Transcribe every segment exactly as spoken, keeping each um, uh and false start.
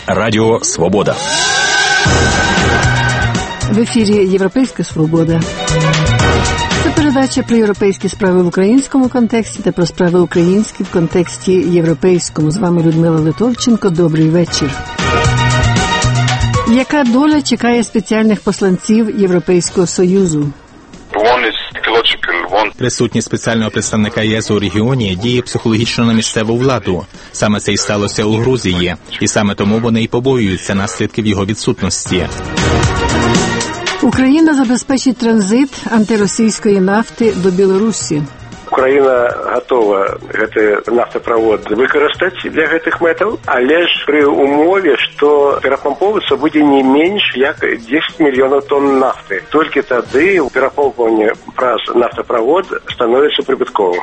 Радіо Свобода. В ефірі «Європейська Свобода». Це передача про європейські справи в українському контексті та про справи українські в контексті європейському. З вами Людмила Литовченко. Добрий вечір. Яка доля чекає спеціальних посланців Європейського Союзу? Присутність спеціального представника ЄС у регіоні діє психологічно на місцеву владу. Саме це і сталося у Грузії. І саме тому вони й побоюються наслідків його відсутності. Україна забезпечить транзит антиросійської нафти до Білорусі. Украина готова гэты нафтаправод выкарыстаць для гэтых мэтаў, але ж пры умове, што перапампоўвацца будзе не менш як дзесяць мільёнаў тонн нафты. Толькі тады перапомпаванне праз нафтаправод становіцца прыбытковым.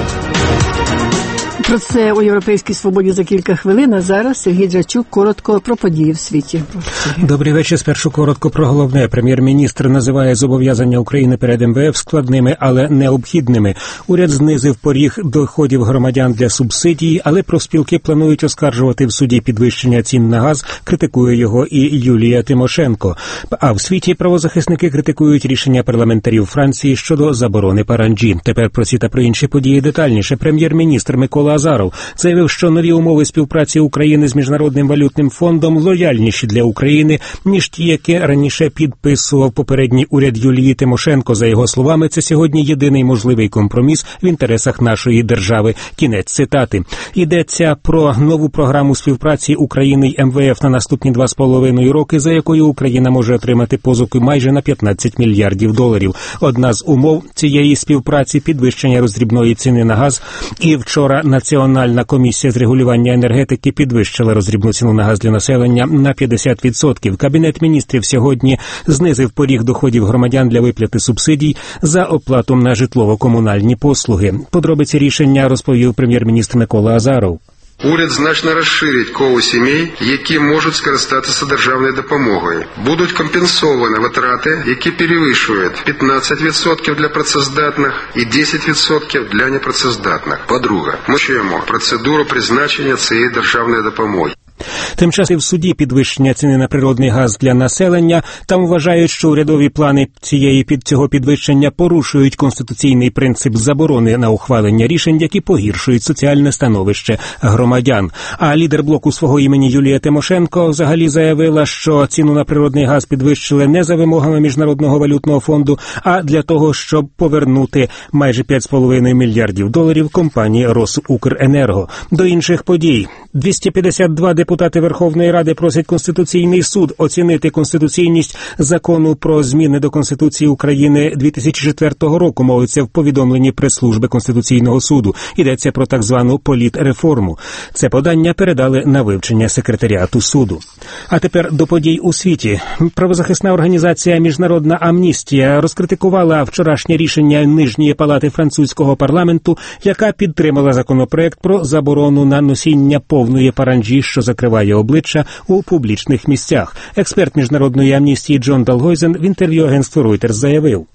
Про це у «Європейській Свободі» за кілька хвилин, а зараз Сергій Драчук коротко про події в світі. Добрий вечір. Спершу коротко про головне. Прем'єр-міністр називає зобов'язання України перед ем ве еф складними, але необхідними. Уряд знизив поріг доходів громадян для субсидій, але профспілки планують оскаржувати в суді підвищення цін на газ, критикує його і Юлія Тимошенко. А в світі правозахисники критикують рішення парламентарів Франції щодо заборони паранджі. Тепер про ці та про інші події детальніше. Прем'єр-міністр Микола Азаров заявив, що нові умови співпраці України з Міжнародним валютним фондом лояльніші для України, ніж ті, які раніше підписував попередній уряд Юлії Тимошенко. За його словами, це сьогодні єдиний можливий компроміс в інтересах нашої держави. Кінець цитати. Йдеться про нову програму співпраці України й ем ве еф на наступні два з половиною роки, за якою Україна може отримати позики майже на п'ятнадцять мільярдів доларів. Одна з умов цієї співпраці – підвищення роздрібної ціни на газ. І вчора Національна комісія з регулювання енергетики підвищила роздрібну ціну на газ для населення на п'ятдесят відсотків. Кабінет міністрів сьогодні знизив поріг доходів громадян для виплати субсидій за оплату на житлово-комунальні послуги. Подробиці рішення розповів прем'єр-міністр Микола Азаров. Уряд значно розширить коло сімей, які можуть скористатися державною допомогою. Будуть компенсовані витрати, які перевищують п'ятнадцять відсотків для працездатних і десять відсотків для непрацездатних. По-друге, ми чуємо процедуру призначення цієї державної допомоги. Тим часом в суді підвищення ціни на природний газ для населення. Там вважають, що урядові плани цієї під цього підвищення порушують конституційний принцип заборони на ухвалення рішень, які погіршують соціальне становище громадян. А лідер блоку свого імені Юлія Тимошенко взагалі заявила, що ціну на природний газ підвищили не за вимогами Міжнародного валютного фонду, а для того, щоб повернути майже п'ять з половиною мільярдів доларів компанії Росукренерго. До інших подій. двісті п'ятдесят два депутати Верховної Ради просять Конституційний суд оцінити конституційність закону про зміни до Конституції України дві тисячі четвертого року, мовиться в повідомленні прес-служби Конституційного суду. Йдеться про так звану політреформу. Це подання передали на вивчення секретаріату суду. А тепер до подій у світі. Правозахисна організація «Міжнародна амністія» розкритикувала вчорашнє рішення Нижньої палати французького парламенту, яка підтримала законопроект про заборону на носіння повної паранджі, що закриває обличчя у публічних місцях. Експерт Міжнародної амністії Джон Далгойзен в інтерв'ю агентству Reuters заявив.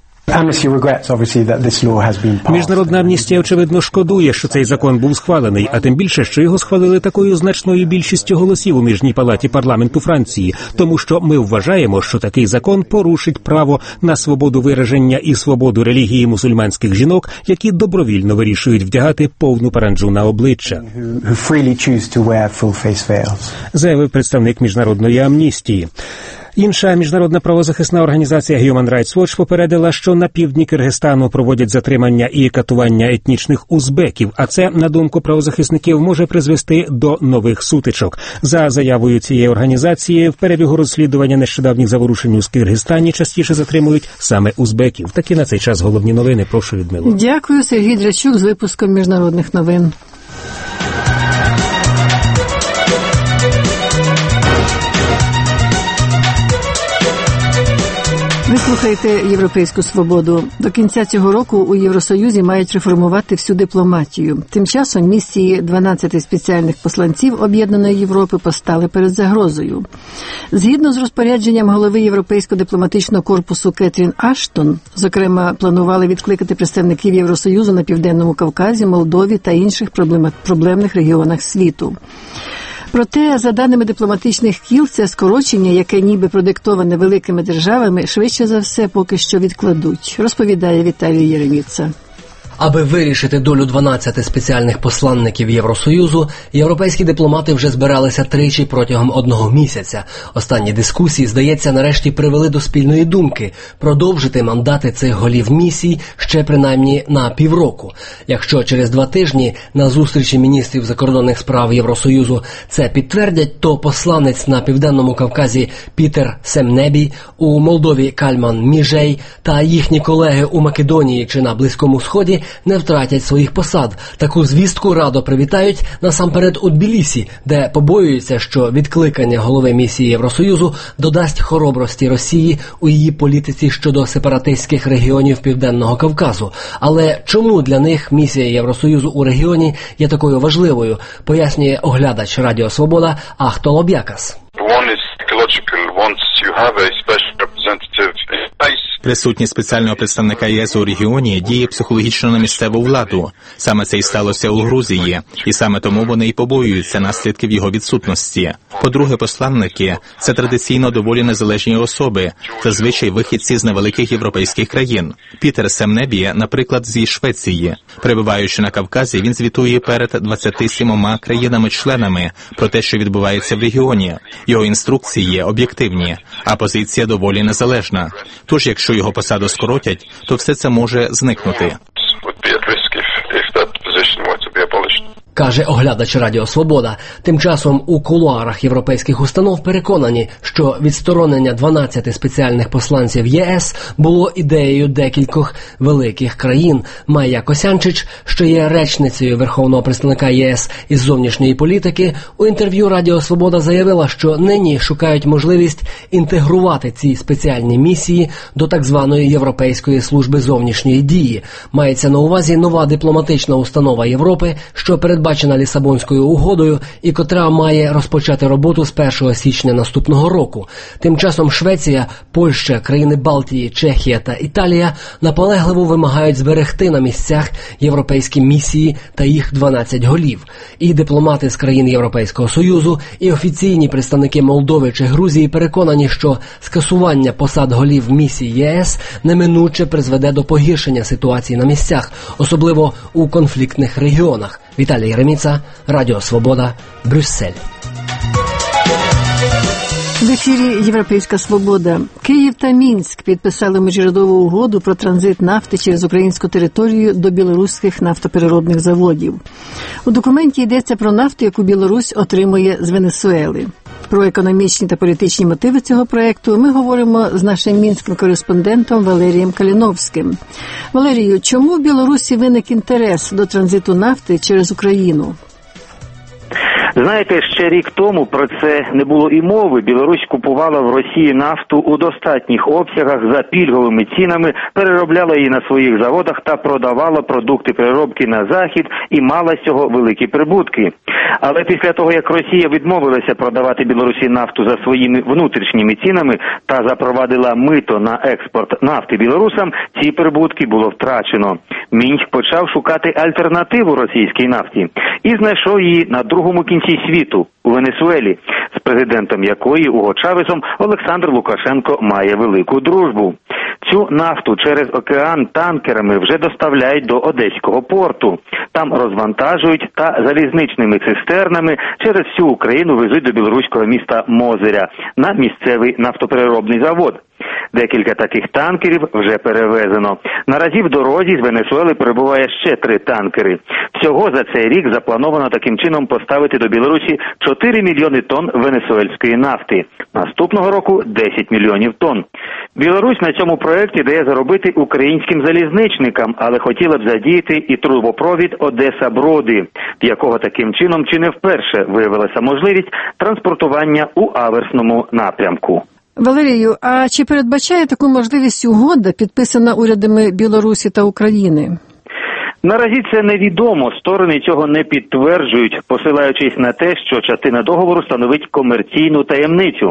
Міжнародна амністія, очевидно, шкодує, що цей закон був схвалений, а тим більше, що його схвалили такою значною більшістю голосів у Нижній палаті парламенту Франції, тому що ми вважаємо, що такий закон порушить право на свободу вираження і свободу релігії мусульманських жінок, які добровільно вирішують вдягати повну паранджу на обличчя. Заявив представник Міжнародної амністії. Інша міжнародна правозахисна організація Human Rights Watch попередила, що на півдні Киргизстану проводять затримання і катування етнічних узбеків, а це, на думку правозахисників, може призвести до нових сутичок. За заявою цієї організації, в перебігу розслідування нещодавніх заворушень у Киргизстані частіше затримують саме узбеків. Такі на цей час головні новини. Прошу, Людмило. Дякую, Сергій Драчук з випуском міжнародних новин. Ви слухаєте «Європейську Свободу». До кінця цього року у Євросоюзі мають реформувати всю дипломатію. Тим часом місії дванадцяти спеціальних посланців Об'єднаної Європи постали перед загрозою. Згідно з розпорядженням голови Європейського дипломатичного корпусу Кетрін Аштон, зокрема, планували відкликати представників Євросоюзу на Південному Кавказі, Молдові та інших проблемних регіонах світу. Проте, за даними дипломатичних кіл, це скорочення, яке ніби продиктоване великими державами, швидше за все поки що відкладуть, розповідає Віталій Єреміца. Аби вирішити долю дванадцяти спеціальних посланників Євросоюзу, європейські дипломати вже збиралися тричі протягом одного місяця. Останні дискусії, здається, нарешті привели до спільної думки – продовжити мандати цих голів місій ще принаймні на півроку. Якщо через два тижні на зустрічі міністрів закордонних справ Євросоюзу це підтвердять, то посланець на Південному Кавказі Пітер Семнебій, у Молдові Кальман Міжей та їхні колеги у Македонії чи на Близькому Сході не втратять своїх посад. Таку звістку радо привітають насамперед у Тбілісі, де побоюються, що відкликання голови місії Євросоюзу додасть хоробрості Росії у її політиці щодо сепаратистських регіонів Південного Кавказу. Але чому для них місія Євросоюзу у регіоні є такою важливою, пояснює оглядач Радіо Свобода Ахтол Об'якас. Присутність спеціального представника ЄС у регіоні діє психологічно на місцеву владу. Саме це і сталося у Грузії, і саме тому вони й побоюються наслідків його відсутності. По-друге, посланники – це традиційно доволі незалежні особи, зазвичай вихідці з невеликих європейських країн. Пітер Семнебі, наприклад, зі Швеції. Перебуваючи на Кавказі, він звітує перед двадцятьма сімома країнами-членами про те, що відбувається в регіоні. Його інструкції об'єктивні, а позиція доволі незалежна. Тож, якщо його посаду скоротять, то все це може зникнути. Каже оглядач Радіо Свобода. Тим часом у кулуарах європейських установ переконані, що відсторонення дванадцяти спеціальних посланців ЄС було ідеєю декількох великих країн. Майя Косянчич, що є речницею Верховного представника ЄС із зовнішньої політики, у інтерв'ю Радіо Свобода заявила, що нині шукають можливість інтегрувати ці спеціальні місії до так званої Європейської служби зовнішньої дії. Мається на увазі нова дипломатична установа Європи, що передбачена Лісабонською угодою і котра має розпочати роботу з першого січня наступного року. Тим часом Швеція, Польща, країни Балтії, Чехія та Італія наполегливо вимагають зберегти на місцях європейські місії та їх дванадцять голів. І дипломати з країн Європейського Союзу, і офіційні представники Молдови чи Грузії переконані, що скасування посад голів місій ЄС неминуче призведе до погіршення ситуації на місцях, особливо у конфліктних регіонах. Віталій Єреміца, Радіо Свобода, Брюссель. В ефірі «Європейська свобода». Київ та Мінськ підписали міжурядову угоду про транзит нафти через українську територію до білоруських нафтопереробних заводів. У документі йдеться про нафту, яку Білорусь отримує з Венесуели. Про економічні та політичні мотиви цього проєкту ми говоримо з нашим мінським кореспондентом Валерієм Каліновським. Валерію, чому в Білорусі виник інтерес до транзиту нафти через Україну? Знаєте, ще рік тому про це не було і мови. Білорусь купувала в Росії нафту у достатніх обсягах за пільговими цінами, переробляла її на своїх заводах та продавала продукти переробки на Захід і мала з цього великі прибутки. Але після того, як Росія відмовилася продавати Білорусі нафту за своїми внутрішніми цінами та запровадила мито на експорт нафти білорусам, ці прибутки було втрачено. Мінськ почав шукати альтернативу російській нафті і знайшов її на другому кінці світу, у Венесуелі, з президентом якої, Уго Чавесом, Олександр Лукашенко має велику дружбу. Цю нафту через океан танкерами вже доставляють до Одеського порту. Там розвантажують та залізничними цистернами через всю Україну везуть до білоруського міста Мозиря на місцевий нафтопереробний завод. Декілька таких танкерів вже перевезено. Наразі в дорозі з Венесуели перебуває ще три танкери. Всього за цей рік заплановано таким чином поставити до Білорусі чотири мільйони тонн венесуельської нафти. Наступного року десять мільйонів тонн. Білорусь на цьому проєкті дає заробити українським залізничникам, але хотіла б задіяти і трубопровід Одеса-Броди, в якого таким чином чи не вперше виявилася можливість транспортування у аверсному напрямку. Валерію, а чи передбачає таку можливість угода, підписана урядами Білорусі та України? Наразі це невідомо, сторони цього не підтверджують, посилаючись на те, що частина договору становить комерційну таємницю.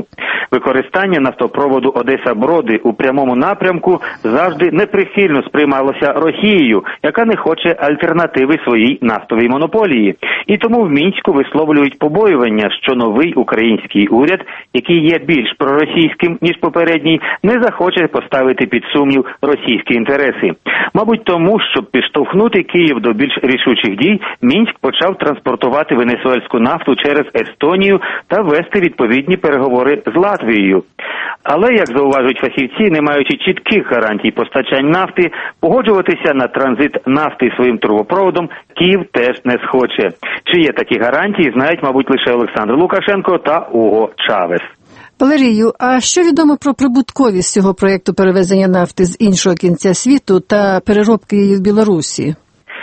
Використання нафтопроводу Одеса-Броди у прямому напрямку завжди неприхильно сприймалося Росією, яка не хоче альтернативи своїй нафтовій монополії. І тому в Мінську висловлюють побоювання, що новий український уряд, який є більш проросійським, ніж попередній, не захоче поставити під сумнів російські інтереси. Мабуть, тому, щоб підштовхнути Київ до більш рішучих дій, Мінськ почав транспортувати венесуельську нафту через Естонію та вести відповідні переговори з Латвією. Але, як зауважують фахівці, не маючи чітких гарантій постачань нафти, погоджуватися на транзит нафти своїм трубопроводом Київ теж не схоче. Чи є такі гарантії, знають, мабуть, лише Олександр Лукашенко та Уго Чавес. Валерію, а що відомо про прибутковість цього проєкту перевезення нафти з іншого кінця світу та переробки її в Білорусі?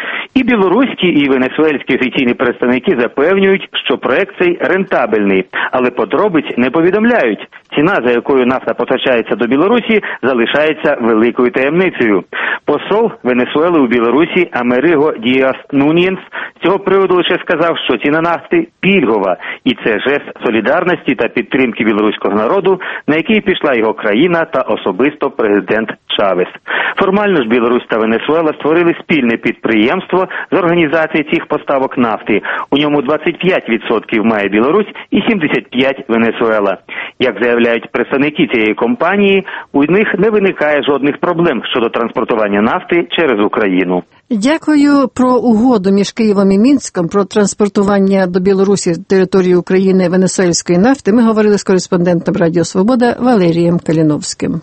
І білоруські, і венесуельські офіційні представники запевнюють, що проект цей рентабельний, але подробиць не повідомляють. Ціна, за якою нафта постачається до Білорусі, залишається великою таємницею. Посол Венесуели у Білорусі Америго Діас Нуньєнс з цього приводу лише сказав, що ціна нафти пільгова, і це жест солідарності та підтримки білоруського народу, на який пішла його країна та особисто президент Чавес. Формально ж Білорусь та Венесуела створили спільне підприємство з організації цих поставок нафти. У ньому двадцять п'ять відсотків має Білорусь і сімдесят п'ять відсотків Венесуела. Як заявляють представники цієї компанії, у них не виникає жодних проблем щодо транспортування нафти через Україну. Дякую. Про угоду між Києвом і Мінськом про транспортування до Білорусі з території України венесуельської нафти ми говорили з кореспондентом Радіо Свобода Валерієм Каліновським.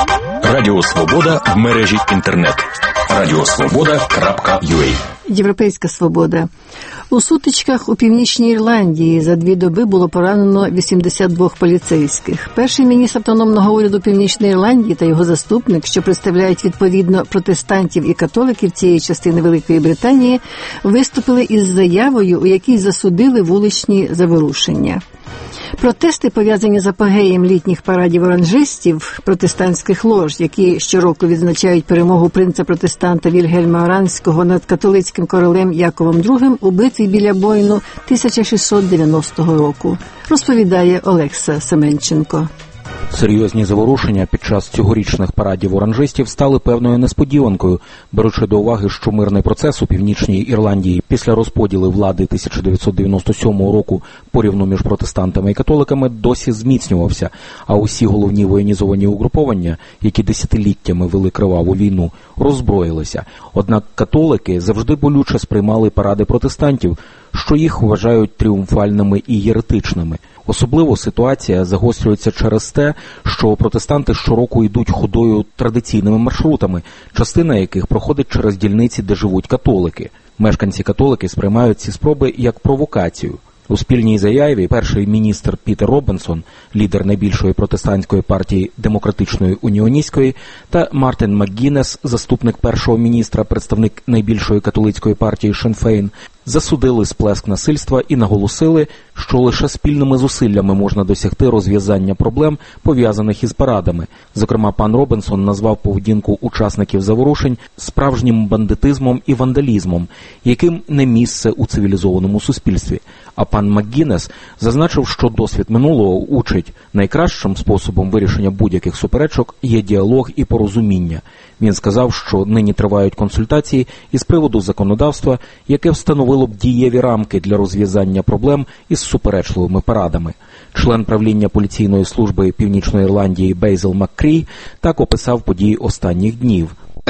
Радіо Свобода в мережі інтернет. радіосвобода крапка ю а. Європейська свобода. У сутичках у Північній Ірландії за дві доби було поранено вісімдесят два поліцейських. Перший міністр автономного уряду Північної Ірландії та його заступник, що представляють відповідно протестантів і католиків цієї частини Великої Британії, виступили із заявою, у якій засудили вуличні заворушення. Протести, пов'язані з апогеєм літніх парадів оранжистів, протестантських лож, які щороку відзначають перемогу принца-протестанта Вільгельма Оранського над католицьким королем Яковом другим у битві біля Бойну тисяча шістсот дев'яностого року, розповідає Олекса Семенченко. Серйозні заворушення під час цьогорічних парадів оранжистів стали певною несподіванкою, беручи до уваги, що мирний процес у Північній Ірландії після розподілу влади тисяча дев'ятсот дев'яносто сьомого року порівну між протестантами і католиками досі зміцнювався, а усі головні воєнізовані угруповання, які десятиліттями вели криваву війну, роззброїлися. Однак католики завжди болюче сприймали паради протестантів, що їх вважають тріумфальними і єретичними. Особливо ситуація загострюється через те, що протестанти щороку йдуть ходою традиційними маршрутами, частина яких проходить через дільниці, де живуть католики. Мешканці-католики сприймають ці спроби як провокацію. У спільній заяві перший міністр Пітер Робінсон, лідер найбільшої протестантської партії Демократичної Уніоністської, та Мартин МакГіннес, заступник першого міністра, представник найбільшої католицької партії Шін Фейн, засудили сплеск насильства і наголосили, що лише спільними зусиллями можна досягти розв'язання проблем, пов'язаних із парадами. Зокрема, пан Робінсон назвав поведінку учасників заворушень справжнім бандитизмом і вандалізмом, яким не місце у цивілізованому суспільстві. А пан МакГіннес зазначив, що досвід минулого учить, найкращим способом вирішення будь-яких суперечок є діалог і порозуміння. Він сказав, що нині тривають консультації із приводу законодавства, яке встановило б дієві рамки для розв'язання проблем із суперечливими парадами. Член правління поліційної служби Північної Ірландії Бейзел Маккрій так описав події останніх днів.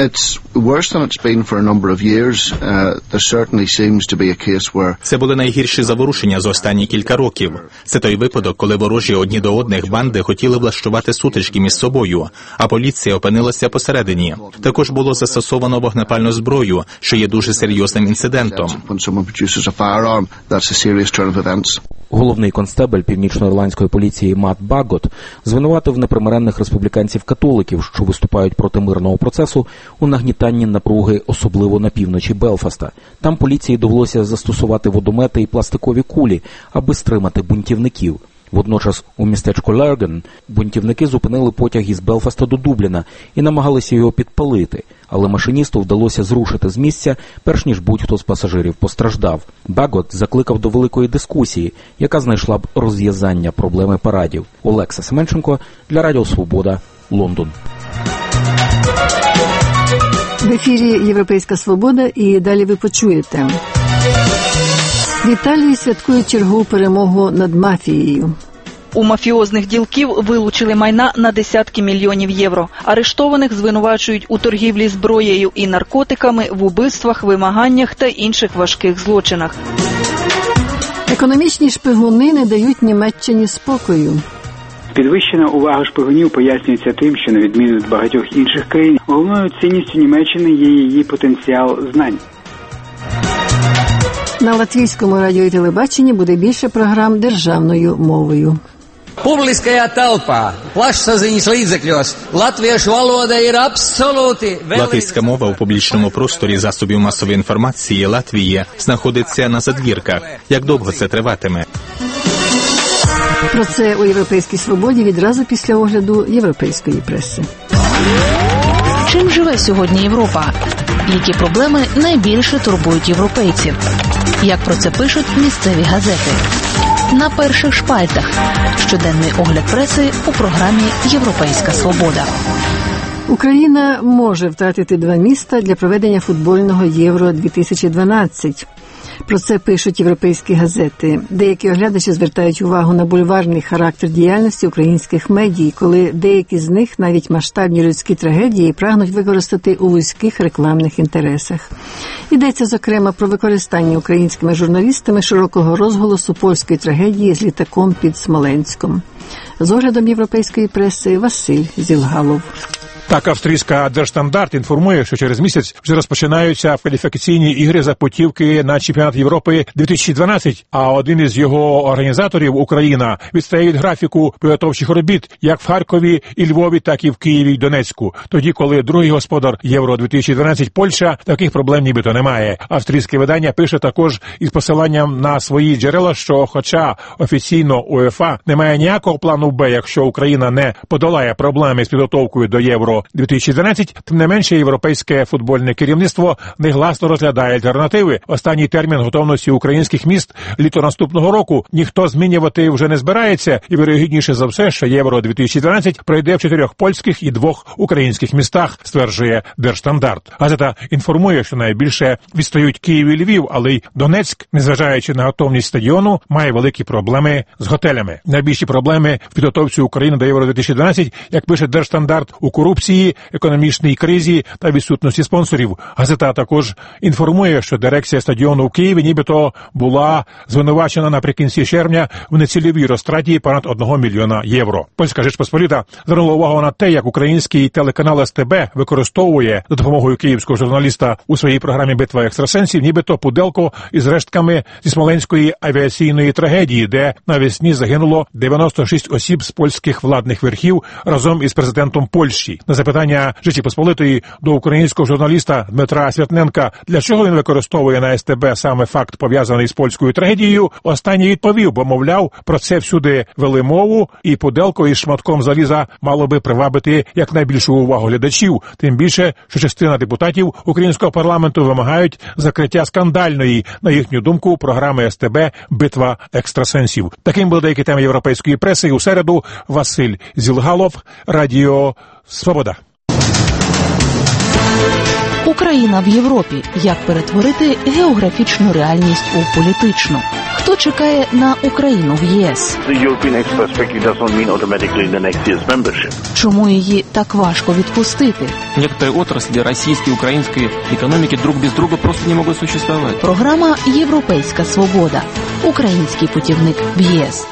Це були найгірші заворушення за останні кілька років. Це той випадок, коли ворожі одні до одних банди хотіли влаштувати сутички між собою, а поліція опинилася посередині. Також було застосовано вогнепальну зброю, що є дуже серйозним інцидентом. Головний констебель північноірландської поліції Мат Багот звинуватив непримиренних республіканців-католиків, що виступають проти мирного процесу, у нагнітанні напруги, особливо на півночі Белфаста. Там поліції довелося застосувати водомети і пластикові кулі, аби стримати бунтівників. Водночас у містечку Лерген бунтівники зупинили потяг із Белфаста до Дубліна і намагалися його підпалити, але машиністу вдалося зрушити з місця, перш ніж будь-хто з пасажирів постраждав. Багот закликав до великої дискусії, яка знайшла б розв'язання проблеми парадів. Олекса Семенченко для Радіо Свобода, Лондон. В ефірі «Європейська свобода» і далі ви почуєте. В Італії святкують чергову перемогу над мафією. У мафіозних ділків вилучили майна на десятки мільйонів євро. Арештованих звинувачують у торгівлі зброєю і наркотиками, в убивствах, вимаганнях та інших важких злочинах. Економічні шпигуни не дають Німеччині спокою. Підвищена увага шпигунів пояснюється тим, що на відміну від багатьох інших країн, головною цінністю Німеччини є її потенціал знань. На латвійському радіо і телебаченні буде більше програм державною мовою. Publiskajā telpā, plašsaziņas līdzekļos, latviešu valoda ir absolūti... Латвійська мова у публічному просторі засобів масової інформації Латвії знаходиться на задвірках. Як довго це триватиме? Про це у «Європейській свободі» відразу після огляду європейської преси. Чим живе сьогодні Європа? Які проблеми найбільше турбують європейців? Як про це пишуть місцеві газети? На перших шпальтах. Щоденний огляд преси у програмі «Європейська свобода». Україна може втратити два міста для проведення футбольного Євро дві тисячі дванадцять. Про це пишуть європейські газети. Деякі оглядачі звертають увагу на бульварний характер діяльності українських медій, коли деякі з них навіть масштабні людські трагедії прагнуть використати у вузьких рекламних інтересах. Йдеться, зокрема, про використання українськими журналістами широкого розголосу польської трагедії з літаком під Смоленськом. З оглядом європейської преси Василь Зілгалов. Так, австрійська Держстандарт інформує, що через місяць вже розпочинаються кваліфікаційні ігри за путівки на чемпіонат Європи дві тисячі дванадцять, а один із його організаторів, Україна, відстає від графіку підготовчих робіт як в Харкові і Львові, так і в Києві і Донецьку. Тоді, коли другий господар Євро дві тисячі дванадцять, Польща, таких проблем нібито немає. Австрійське видання пише також із посиланням на свої джерела, що хоча офіційно УЄФА не має ніякого плану Б, якщо Україна не подолає проблеми з підготовкою до Євро дві тисячі дванадцять, тим не менше європейське футбольне керівництво негласно розглядає альтернативи. Останній термін готовності українських міст літо наступного року ніхто змінювати вже не збирається, і вірогідніше за все, що Євро дві тисячі дванадцять пройде в чотирьох польських і двох українських містах, стверджує Держстандарт. Газета інформує, що найбільше відстають Київ і Львів, але й Донецьк, незважаючи на готовність стадіону, має великі проблеми з готелями. Найбільші проблеми в підготовці України до Євро дві тисячі дванадцять, як пише Держстандарт, у корупції, економічній кризі та відсутності спонсорів. Газета також інформує, що дирекція стадіону в Києві нібито була звинувачена наприкінці червня в нецільовій розтраті понад одного мільйона євро. Польська Жечпосполіта звернула увагу на те, як український телеканал ес те бе використовує за допомогою київського журналіста у своїй програмі «Битва екстрасенсів» нібито пуделку із рештками зі смоленської авіаційної трагедії, де навесні загинуло дев'яносто шість осіб з польських владних верхів разом із президентом Польщі. На запитання Жечі Посполитої до українського журналіста Дмитра Святненка, для чого він використовує на ес те бе саме факт, пов'язаний з польською трагедією, останній відповів, бо, мовляв, про це всюди вели мову, і пуделко із шматком заліза мало би привабити якнайбільшу увагу глядачів, тим більше, що частина депутатів українського парламенту вимагають закриття скандальної, на їхню думку, програми ес те бе «Битва екстрасенсів». Таким були деякі теми європейської преси. У середу Василь Зілгалов, Радіо Свобода. Україна в Європі. Як перетворити географічну реальність у політичну? Хто чекає на Україну в ЄС? Чому її так важко відпустити? Некоторые отрасли российской и украинской экономики друг без друга просто не могут существовать. Програма «Європейська свобода». Український путівник в ЄС.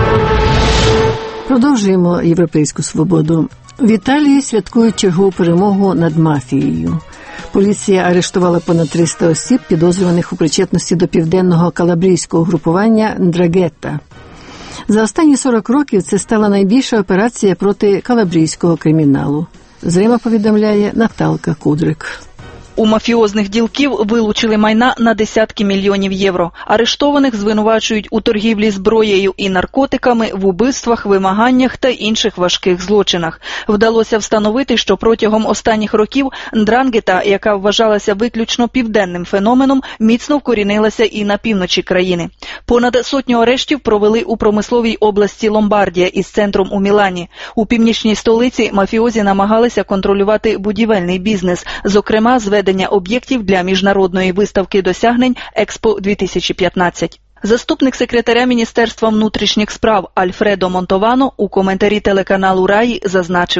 Продовжуємо «Європейську свободу». В Італії святкують чергову перемогу над мафією. Поліція арештувала понад триста осіб, підозрюваних у причетності до південного калабрійського групування «Ндрагетта». За останні сорок років це стала найбільша операція проти калабрійського криміналу. З Рима повідомляє Наталка Кудрик. У мафіозних ділків вилучили майна на десятки мільйонів євро. Арештованих звинувачують у торгівлі зброєю і наркотиками, в убивствах, вимаганнях та інших важких злочинах. Вдалося встановити, що протягом останніх років ндрангета, яка вважалася виключно південним феноменом, міцно вкорінилася і на півночі країни. Понад сотню арештів провели у промисловій області Ломбардія із центром у Мілані. У північній столиці мафіозі намагалися контролювати будівельний бізнес, зокрема зведення об'єктів для міжнародної виставки досягнень Експо дві тисячі п'ятнадцять. Заступник секретаря Міністерства внутрішніх справ Альфредо Монтовано у коментарі телеканалу Раї зазначив: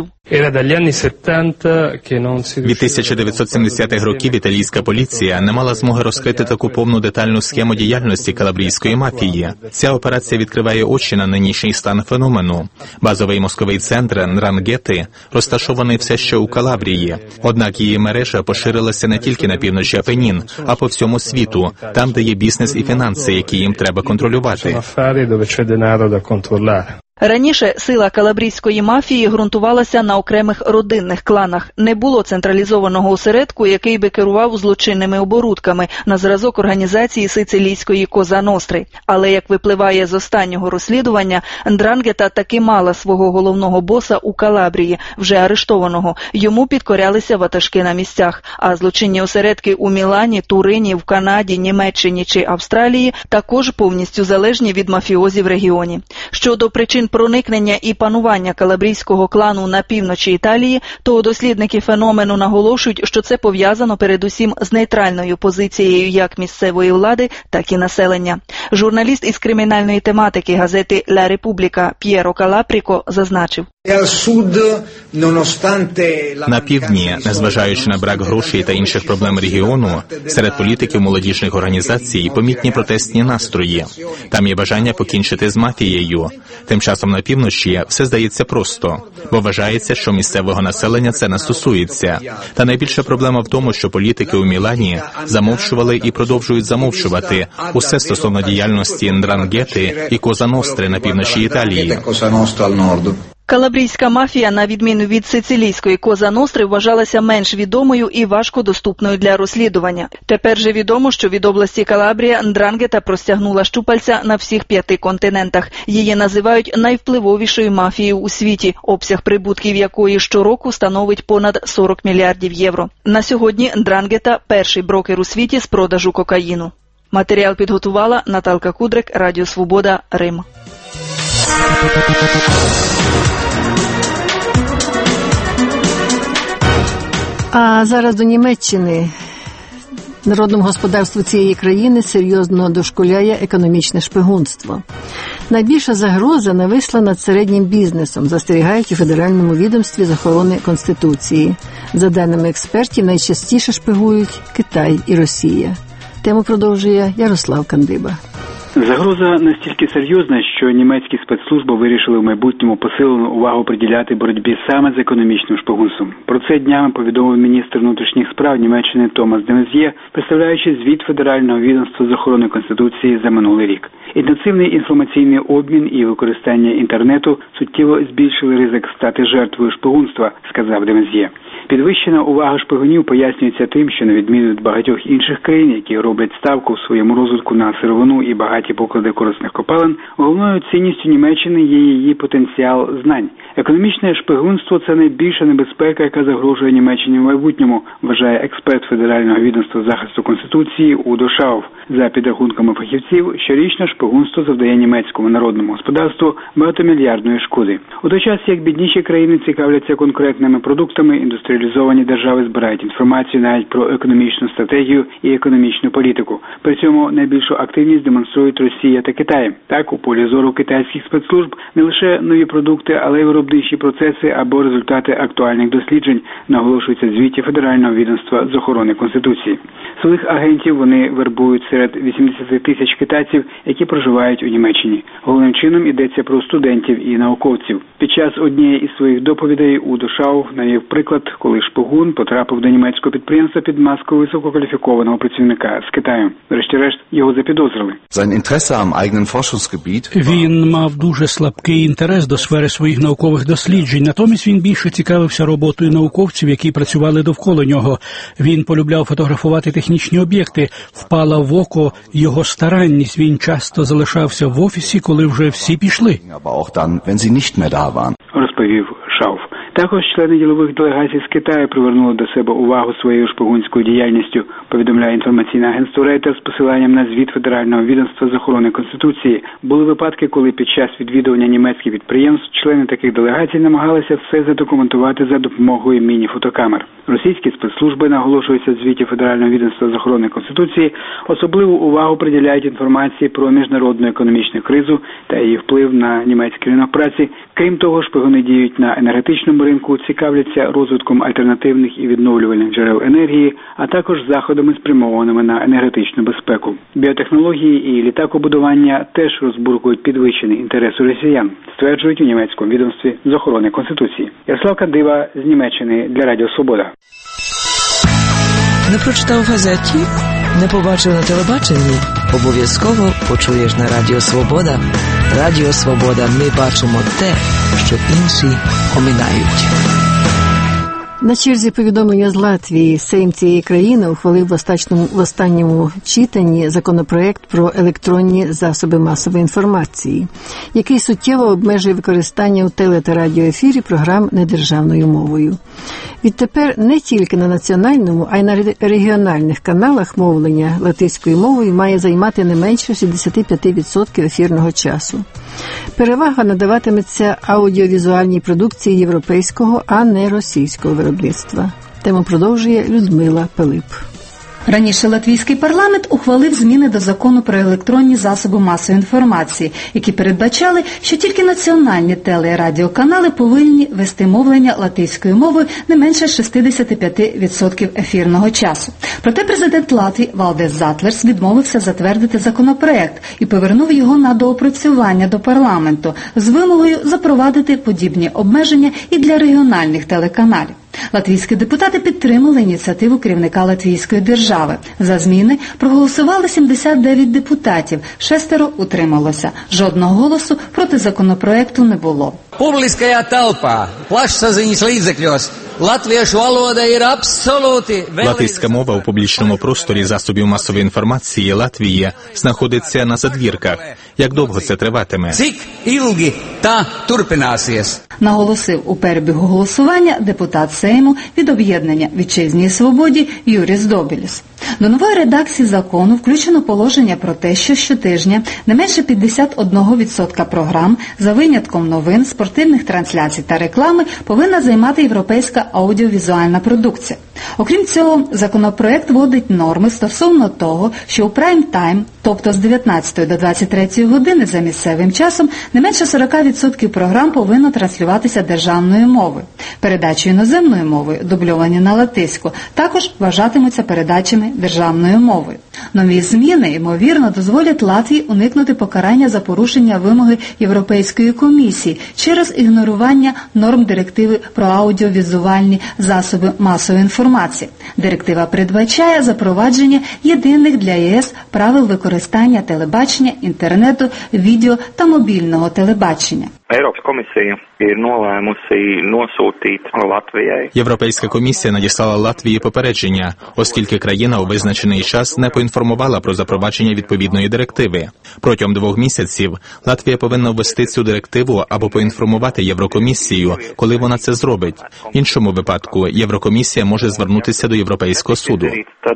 Від тисяча дев'ятсот сімдесятих років італійська поліція не мала змоги розкрити таку повну детальну схему діяльності калабрійської мафії. Ця операція відкриває очі на нинішній стан феномену. Базовий мозковий центр ндрангети розташований все ще у Калабрії. Однак її мережа поширилася не тільки на півночі Апенін, а по всьому світу, там, де є бізнес і фінанси, які їм треба контролювати. Раніше сила калабрійської мафії ґрунтувалася на окремих родинних кланах. Не було централізованого осередку, який би керував злочинними оборудками на зразок організації сицилійської Коза Ностри. Але, як випливає з останнього розслідування, ндрангета таки мала свого головного боса у Калабрії, вже арештованого. Йому підкорялися ватажки на місцях, а злочинні осередки у Мілані, Турині, в Канаді, Німеччині чи Австралії також повністю залежні від мафіозі в регіоні. Щодо причин проникнення і панування калабрійського клану на півночі Італії, то дослідники феномену наголошують, що це пов'язано передусім з нейтральною позицією як місцевої влади, так і населення. Журналіст із кримінальної тематики газети «Ла Републіка» П'єро Калапріко зазначив: На півдні, незважаючи на брак грошей та інших проблем регіону, серед політиків молодіжних організацій помітні протестні настрої. Там є бажання покінчити з мафією. Тим часом на півночі все здається просто, бо вважається, що місцевого населення це не стосується. Та найбільша проблема в тому, що політики у Мілані замовчували і продовжують замовчувати усе стосовно діяльності ндрангети і Коза Ностри на півночі Італії. Калабрійська мафія, на відміну від сицилійської Коза Ностри, вважалася менш відомою і важко доступною для розслідування. Тепер же відомо, що від області Калабрія ндрангета простягнула щупальця на всіх п'яти континентах. Її називають найвпливовішою мафією у світі, обсяг прибутків якої щороку становить понад сорок мільярдів євро. На сьогодні ндрангета – перший брокер у світі з продажу кокаїну. Матеріал підготувала Наталка Кудрик, Радіо Свобода, Рим. А зараз до Німеччини. Народному господарству цієї країни серйозно дошкуляє економічне шпигунство. Найбільша загроза нависла над середнім бізнесом, застерігають у Федеральному відомстві з охорони Конституції. За даними експертів, найчастіше шпигують Китай і Росія. Тему продовжує Ярослав Кандиба. Загроза настільки серйозна, що німецькі спецслужби вирішили в майбутньому посилену увагу приділяти боротьбі саме з економічним шпигунством. Про це днями повідомив міністр внутрішніх справ Німеччини Томас де Мезьє, представляючи звіт Федерального відомства з охорони Конституції за минулий рік. Інтенсивний інформаційний обмін і використання інтернету суттєво збільшили ризик стати жертвою шпигунства, сказав де Мезьє. Підвищена увага шпигунів пояснюється тим, що на відміну від багатьох інших країн, які роблять ставку в своєму розвитку на сировину і багаті поклади корисних копалин, головною цінністю Німеччини є її потенціал знань. Економічне шпигунство – це найбільша небезпека, яка загрожує Німеччині в майбутньому, вважає експерт Федерального відомства захисту Конституції Удо Шауф. За підрахунками фахівців, щорічно шпигунство завдає німецькому народному господарству багатомільярдної шкоди. У той час, як бідніші країни цікавляться конкретними продуктами, індустріалізовані держави збирають інформацію навіть про економічну стратегію і економічну політику. При цьому найбільшу активність демонструють Росія та Китай. Так, у полі зору китайських спецслужб не лише нові продукти, але й виробничі процеси або результати актуальних досліджень, наголошується в звіті Федерального відомства з охорони Конституції. Своїх агентів вони вербують серед вісімдесят тисяч китайців, які проживають у Німеччині. Головним чином йдеться про студентів і науковців. Під час однієї із своїх доповідей Удо Шауф навів приклад, коли шпигун потрапив до німецького підприємства під маскою висококваліфікованого працівника з Китаю. Врешті-решт, його запідозрили. Він мав дуже слабкий інтерес до сфери своїх наукових досліджень, натомість він більше цікавився роботою науковців, які працювали довкола нього. Він полюбляв фотографувати технічні об'єкти, впала в око його старанність, він часто залишався в офісі, коли вже всі пішли. Розповів Шауф. Також члени ділових делегацій з Китаю привернули до себе увагу своєю шпигунською діяльністю, повідомляє інформаційне агентство Reuters з посиланням на звіт Федерального відомства з охорони Конституції. Були випадки, коли під час відвідування німецьких підприємств члени таких делегацій намагалися все задокументувати за допомогою міні-фотокамер. Російські спецслужби, наголошуються в звіті Федерального відомства з охорони Конституції, особливу увагу приділяють інформації про міжнародну економічну кризу та її вплив на німецький ринок праці. Крім того, шпигуни діють на енергетичному ринку, цікавляться розвитком альтернативних і відновлювальних джерел енергії, а також заходами, спрямованими на енергетичну безпеку. Біотехнології і літакобудування теж розбуркують підвищений інтерес у росіян, стверджують у німецькому відомстві з охорони Конституції. Ярослав Кандива з Німеччини для Радіо Свобода. Не прочитав в газеті? Не побачив на телебаченні? Обов'язково почуєш на Радіо Свобода. Радіо Свобода. Ми бачимо те, що інші оминають. На черзі повідомлення з Латвії. Сейм цієї країни ухвалив в останньому, в останньому читанні законопроект про електронні засоби масової інформації, який суттєво обмежує використання у теле- та радіоефірі програм недержавною мовою. Відтепер не тільки на національному, а й на регіональних каналах мовлення латиською мовою має займати не менше шістдесят п'ять відсотків ефірного часу. Перевага надаватиметься аудіовізуальній продукції європейського, а не російського виробництва. Тему продовжує Людмила Пилип. Раніше латвійський парламент ухвалив зміни до закону про електронні засоби масової інформації, які передбачали, що тільки національні теле- і радіоканали повинні вести мовлення латвійською мовою не менше шістдесят п'ять відсотків ефірного часу. Проте президент Латвії Валдес Затлерс відмовився затвердити законопроект і повернув його на доопрацювання до парламенту з вимогою запровадити подібні обмеження і для регіональних телеканалів. Латвійські депутати підтримали ініціативу керівника Латвійської держави. За зміни проголосували сімдесят дев'ять депутатів, шестеро утрималося. Жодного голосу проти законопроекту не було. Publiskajā telpā plašsaziņas līdzekļos latviešu valoda ir absolūti... Латиська мова у публічному просторі засобів масової інформації Латвії знаходиться на задвірках. Як довго це триватиме? Cik ilgi tā turpināsies? Наголосив у перебігу голосування депутат Сейму від об'єднання «Вітчизній свободі» Юріс Добіліс. До нової редакції закону включено положення про те, що щотижня не менше п'ятдесят один відсоток програм, за винятком новин, спортивних трансляцій та реклами, повинна займати європейська аудіовізуальна продукція. Окрім цього, законопроект вводить норми стосовно того, що у прайм-тайм, тобто з дев'ятнадцятої до двадцять третьої години за місцевим часом, не менше сорок відсотків програм повинно транслюватися державною мовою. Передачі іноземною мовою, дубльовані на латиську, також вважатимуться передачами державною мовою. Нові зміни, ймовірно, дозволять Латвії уникнути покарання за порушення вимоги Європейської комісії через ігнорування норм директиви про аудіовізуальні засоби масової інформації. Директива передбачає запровадження єдиних для ЄС правил використання телебачення, інтернету, відео та мобільного телебачення. Європейська комісія надіслала Латвії попередження, оскільки країна у визначений час не поінформувала про запровадження відповідної директиви. Протягом двох місяців Латвія повинна ввести цю директиву або поінформувати Єврокомісію, коли вона це зробить. В іншому випадку Єврокомісія може звернутися до Європейського суду.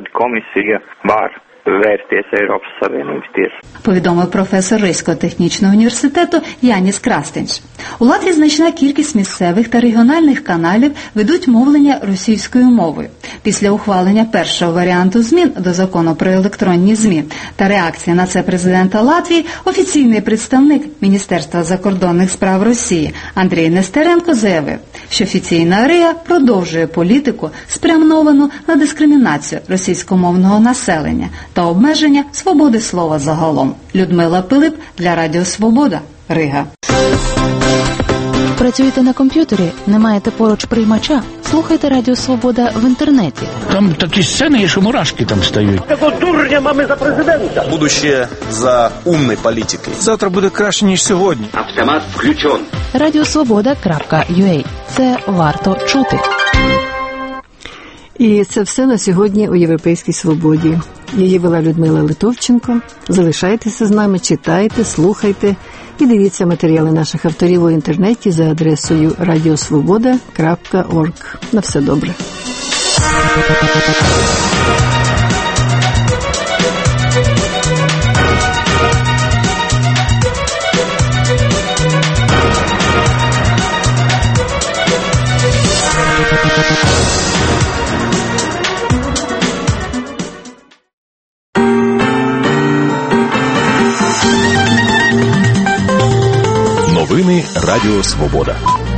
Повідомив професор Ризького технічного університету Яніс Крастенш. У Латвії значна кількість місцевих та регіональних каналів ведуть мовлення російською мовою. Після ухвалення першого варіанту змін до закону про електронні ЗМІ та реакції на це президента Латвії, офіційний представник Міністерства закордонних справ Росії Андрій Нестеренко заявив, що офіційна РИА продовжує політику, спрямовану на дискримінацію російськомовного населення та обмеження свободи слова загалом. Людмила Пилип для Радіо Свобода, Рига. Працюєте на комп'ютері, не маєте поруч приймача? Слухайте Радіо Свобода в інтернеті. Там такі сцени, що мурашки там стають. Такого дурня мами за президента. Будущее за умной політикою. Завтра буде краще, ніж сьогодні. Автомат включен. радіо свобода крапка ю а. Це варто чути. І це все на сьогодні у «Європейській свободі». Її вела Людмила Литовченко. Залишайтеся з нами, читайте, слухайте і дивіться матеріали наших авторів у інтернеті за адресою радіосвобода крапка орг. На все добре. Новини Радіо Свобода.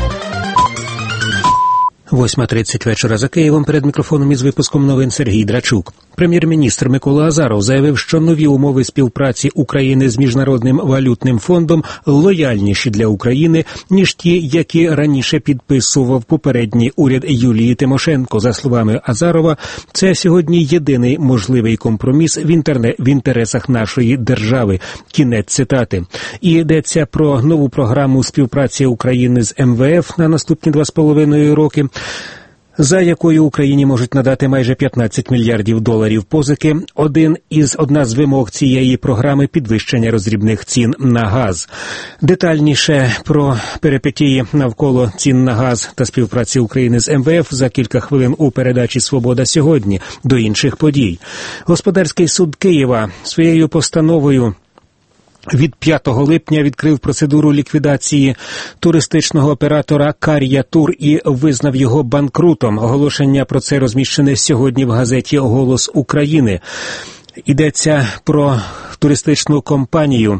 восьма тридцять вечора за Києвом. Перед мікрофоном із випуском новин Сергій Драчук. Прем'єр-міністр Микола Азаров заявив, що нові умови співпраці України з Міжнародним валютним фондом лояльніші для України, ніж ті, які раніше підписував попередній уряд Юлії Тимошенко. За словами Азарова, це сьогодні єдиний можливий компроміс в, інтерне... в інтересах нашої держави. Кінець цитати. І йдеться про нову програму співпраці України з ем ве еф на наступні два з половиною роки, за якою Україні можуть надати майже п'ятнадцять мільярдів доларів позики. Один із, одна з вимог цієї програми – підвищення роздрібних цін на газ. Детальніше про перипетії навколо цін на газ та співпраці України з ем ве еф за кілька хвилин у передачі «Свобода сьогодні». До інших подій. Господарський суд Києва своєю постановою від п'ятого липня відкрив процедуру ліквідації туристичного оператора «Кар'я Тур» і визнав його банкрутом. Оголошення про це розміщене сьогодні в газеті «Голос України». Йдеться про туристичну компанію,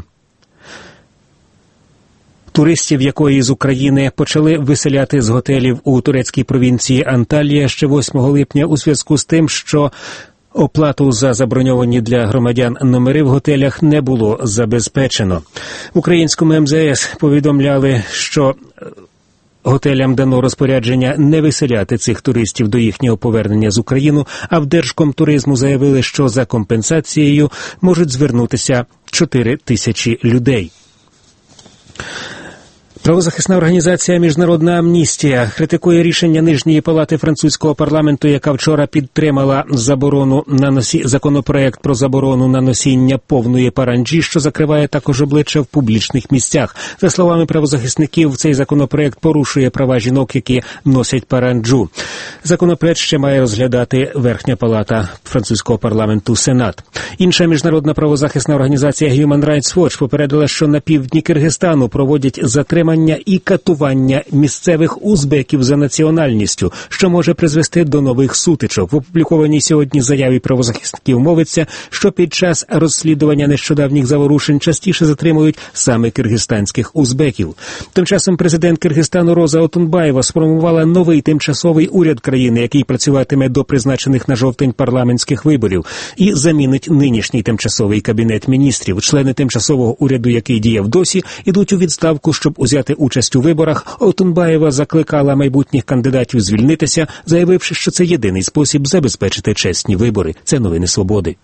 туристів якої з України почали виселяти з готелів у турецькій провінції Анталія ще восьмого липня у зв'язку з тим, що оплату за заброньовані для громадян номери в готелях не було забезпечено. В українському ем зе ес повідомляли, що готелям дано розпорядження не виселяти цих туристів до їхнього повернення з України, а в Держкомтуризму заявили, що за компенсацією можуть звернутися чотири тисячі людей. Правозахисна організація «Міжнародна амністія» критикує рішення Нижньої палати французького парламенту, яка вчора підтримала заборону на носі... законопроект про заборону на носіння повної паранджі, що закриває також обличчя в публічних місцях. За словами правозахисників, цей законопроект порушує права жінок, які носять паранджу. Законопроект ще має розглядати Верхня палата французького парламенту Сенат. Інша міжнародна правозахисна організація Human Rights Watch попередила, що на півдні Киргизстану проводять затримання і катування місцевих узбеків за національністю, що може призвести до нових сутичок. В опублікованій сьогодні заяві правозахисників мовиться, що під час розслідування нещодавніх заворушень частіше затримують саме киргизстанських узбеків. Тим часом президент Киргизстану Роза Отунбаєва сформувала новий тимчасовий уряд країни, який працюватиме до призначених на жовтень парламентських виборів і замінить нинішній тимчасовий кабінет міністрів. Члени тимчасового уряду, який діяв досі, ідуть у відставку, щоб узяти участь у виборах. Отунбаєва закликала майбутніх кандидатів звільнитися, заявивши, що це єдиний спосіб забезпечити чесні вибори. Це новини Свободи.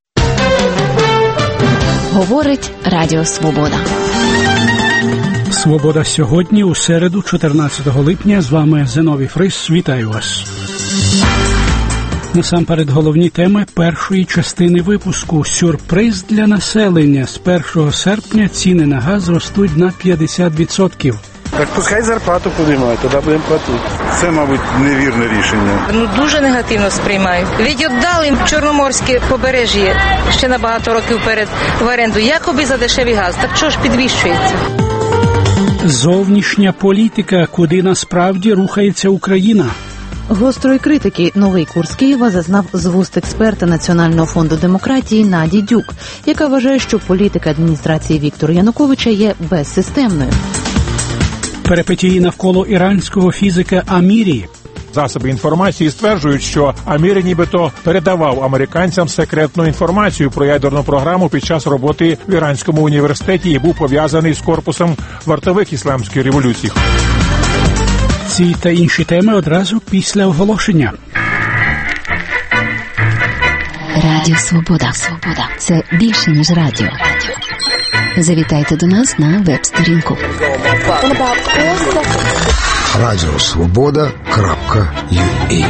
Говорить Радіо Свобода. Свобода сьогодні, у середу, чотирнадцятого липня. З вами Зиновій Фрис. Вітаю вас. Насамперед головні теми першої частини випуску. Сюрприз для населення. З першого серпня ціни на газ ростуть на п'ятдесят відсотків. Так пускай зарплату підіймають, тоді будемо платити. Це, мабуть, невірне рішення. Ну, дуже негативно сприймаю. Ведь віддали їм Чорноморське побережжя ще на багато років перед в оренду. Якоби за дешевий газ. Так чого ж підвищується? Зовнішня політика. Куди насправді рухається Україна? Гострої критики новий курс Києва зазнав з вуст експерта Національного фонду демократії Наді Дюк, яка вважає, що політика адміністрації Віктора Януковича є безсистемною. Перипетії навколо іранського фізика Амірі. Засоби інформації стверджують, що Амірі нібито передавав американцям секретну інформацію про ядерну програму під час роботи в Іранському університеті і був пов'язаний з корпусом вартових ісламської революції. Ці та інші теми одразу після оголошення. Радіо Свобода. Свобода. Це більше, ніж радіо. Завітайте до нас на веб-сторінку. радіо свобода крапка ю а.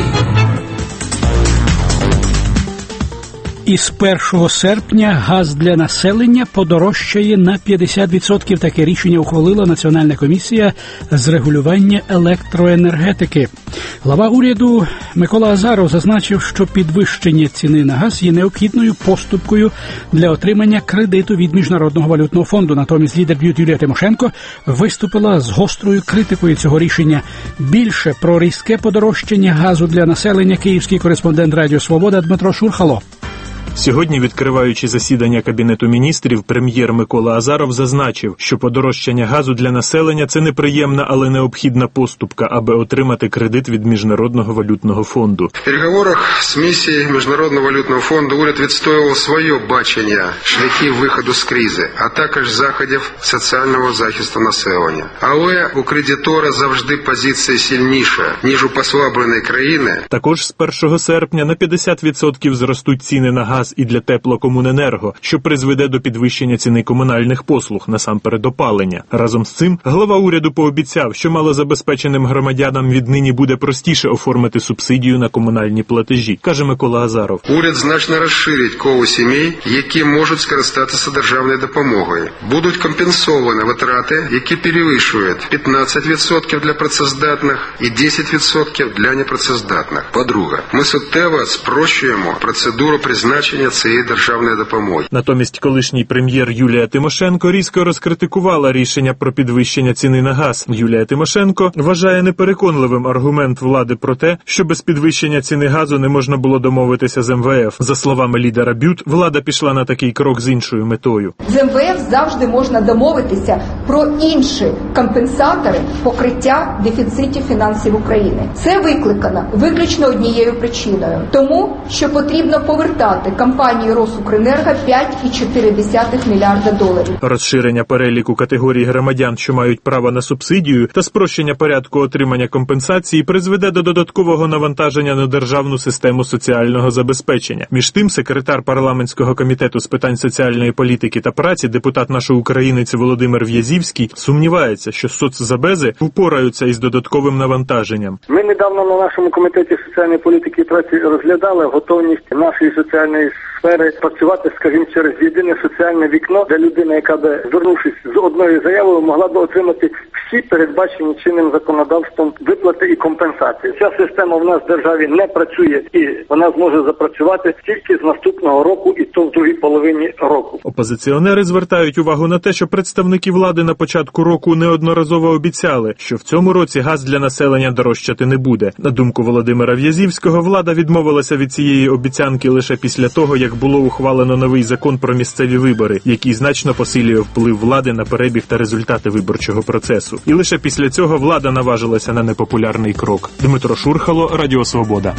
Із першого серпня газ для населення подорожчає на п'ятдесят відсотків. Таке рішення ухвалила Національна комісія з регулювання електроенергетики. Глава уряду Микола Азаров зазначив, що підвищення ціни на газ є необхідною поступкою для отримання кредиту від Міжнародного валютного фонду. Натомість лідер БЮТ Юлія Тимошенко виступила з гострою критикою цього рішення. Більше про різке подорожчання газу для населення київський кореспондент Радіо Свобода Дмитро Шурхало. Сьогодні, відкриваючи засідання Кабінету міністрів, прем'єр Микола Азаров зазначив, що подорожчання газу для населення – це неприємна, але необхідна поступка, аби отримати кредит від Міжнародного валютного фонду. В переговорах з місією Міжнародного валютного фонду уряд відстоював своє бачення шляхів виходу з кризи, а також заходів соціального захисту населення. Але у кредитора завжди позиція сильніша, ніж у послабленої країни. Також з першого серпня на п'ятдесят відсотків зростуть ціни на газ і для теплокомуненерго, що призведе до підвищення ціни комунальних послуг, насамперед опалення. Разом з цим глава уряду пообіцяв, що малозабезпеченим громадянам віднині буде простіше оформити субсидію на комунальні платежі, каже Микола Азаров. Уряд значно розширить коло сімей, які можуть скористатися державною допомогою. Будуть компенсовані витрати, які перевищують п'ятнадцять відсотків для працездатних і десять відсотків для непрацездатних. По-друге, ми суттєво спрощуємо процедуру призначення цієї державної допомоги. Натомість колишній прем'єр Юлія Тимошенко різко розкритикувала рішення про підвищення ціни на газ. Юлія Тимошенко вважає непереконливим аргумент влади про те, що без підвищення ціни газу не можна було домовитися з ем ве еф. За словами лідера БЮТ, влада пішла на такий крок з іншою метою. З ем ве еф завжди можна домовитися про інші компенсатори покриття дефіцитів фінансів України. Це викликано виключно однією причиною. Тому, що потрібно повертати компанії Росукренерго п'ять цілих чотири десятих мільярда доларів. Розширення переліку категорій громадян, що мають право на субсидію, та спрощення порядку отримання компенсації призведе до додаткового навантаження на державну систему соціального забезпечення. Між тим, секретар парламентського комітету з питань соціальної політики та праці, депутат нашої українець Володимир В'язівський, сумнівається, що соцзабези впораються із додатковим навантаженням. Ми недавно на нашому комітеті соціальної політики і праці розглядали готовність нашої соціальної сфери працювати, скажімо, через єдине соціальне вікно, де людина, яка би, звернувшись з одною заявою, могла б отримати всі передбачені чинним законодавством виплати і компенсації. Ця система в нас в державі не працює і вона зможе запрацювати тільки з наступного року, і то в другій половині року. Опозиціонери звертають увагу на те, що представники влади на початку року неодноразово обіцяли, що в цьому році газ для населення дорожчати не буде. На думку Володимира В'язівського, влада відмовилася від цієї обіцянки лише після того, як було ухвалено новий закон про місцеві вибори, який значно посилює вплив влади на перебіг та результати виборчого процесу. І лише після цього влада наважилася на непопулярний крок. Дмитро Шурхало, Радіо Свобода.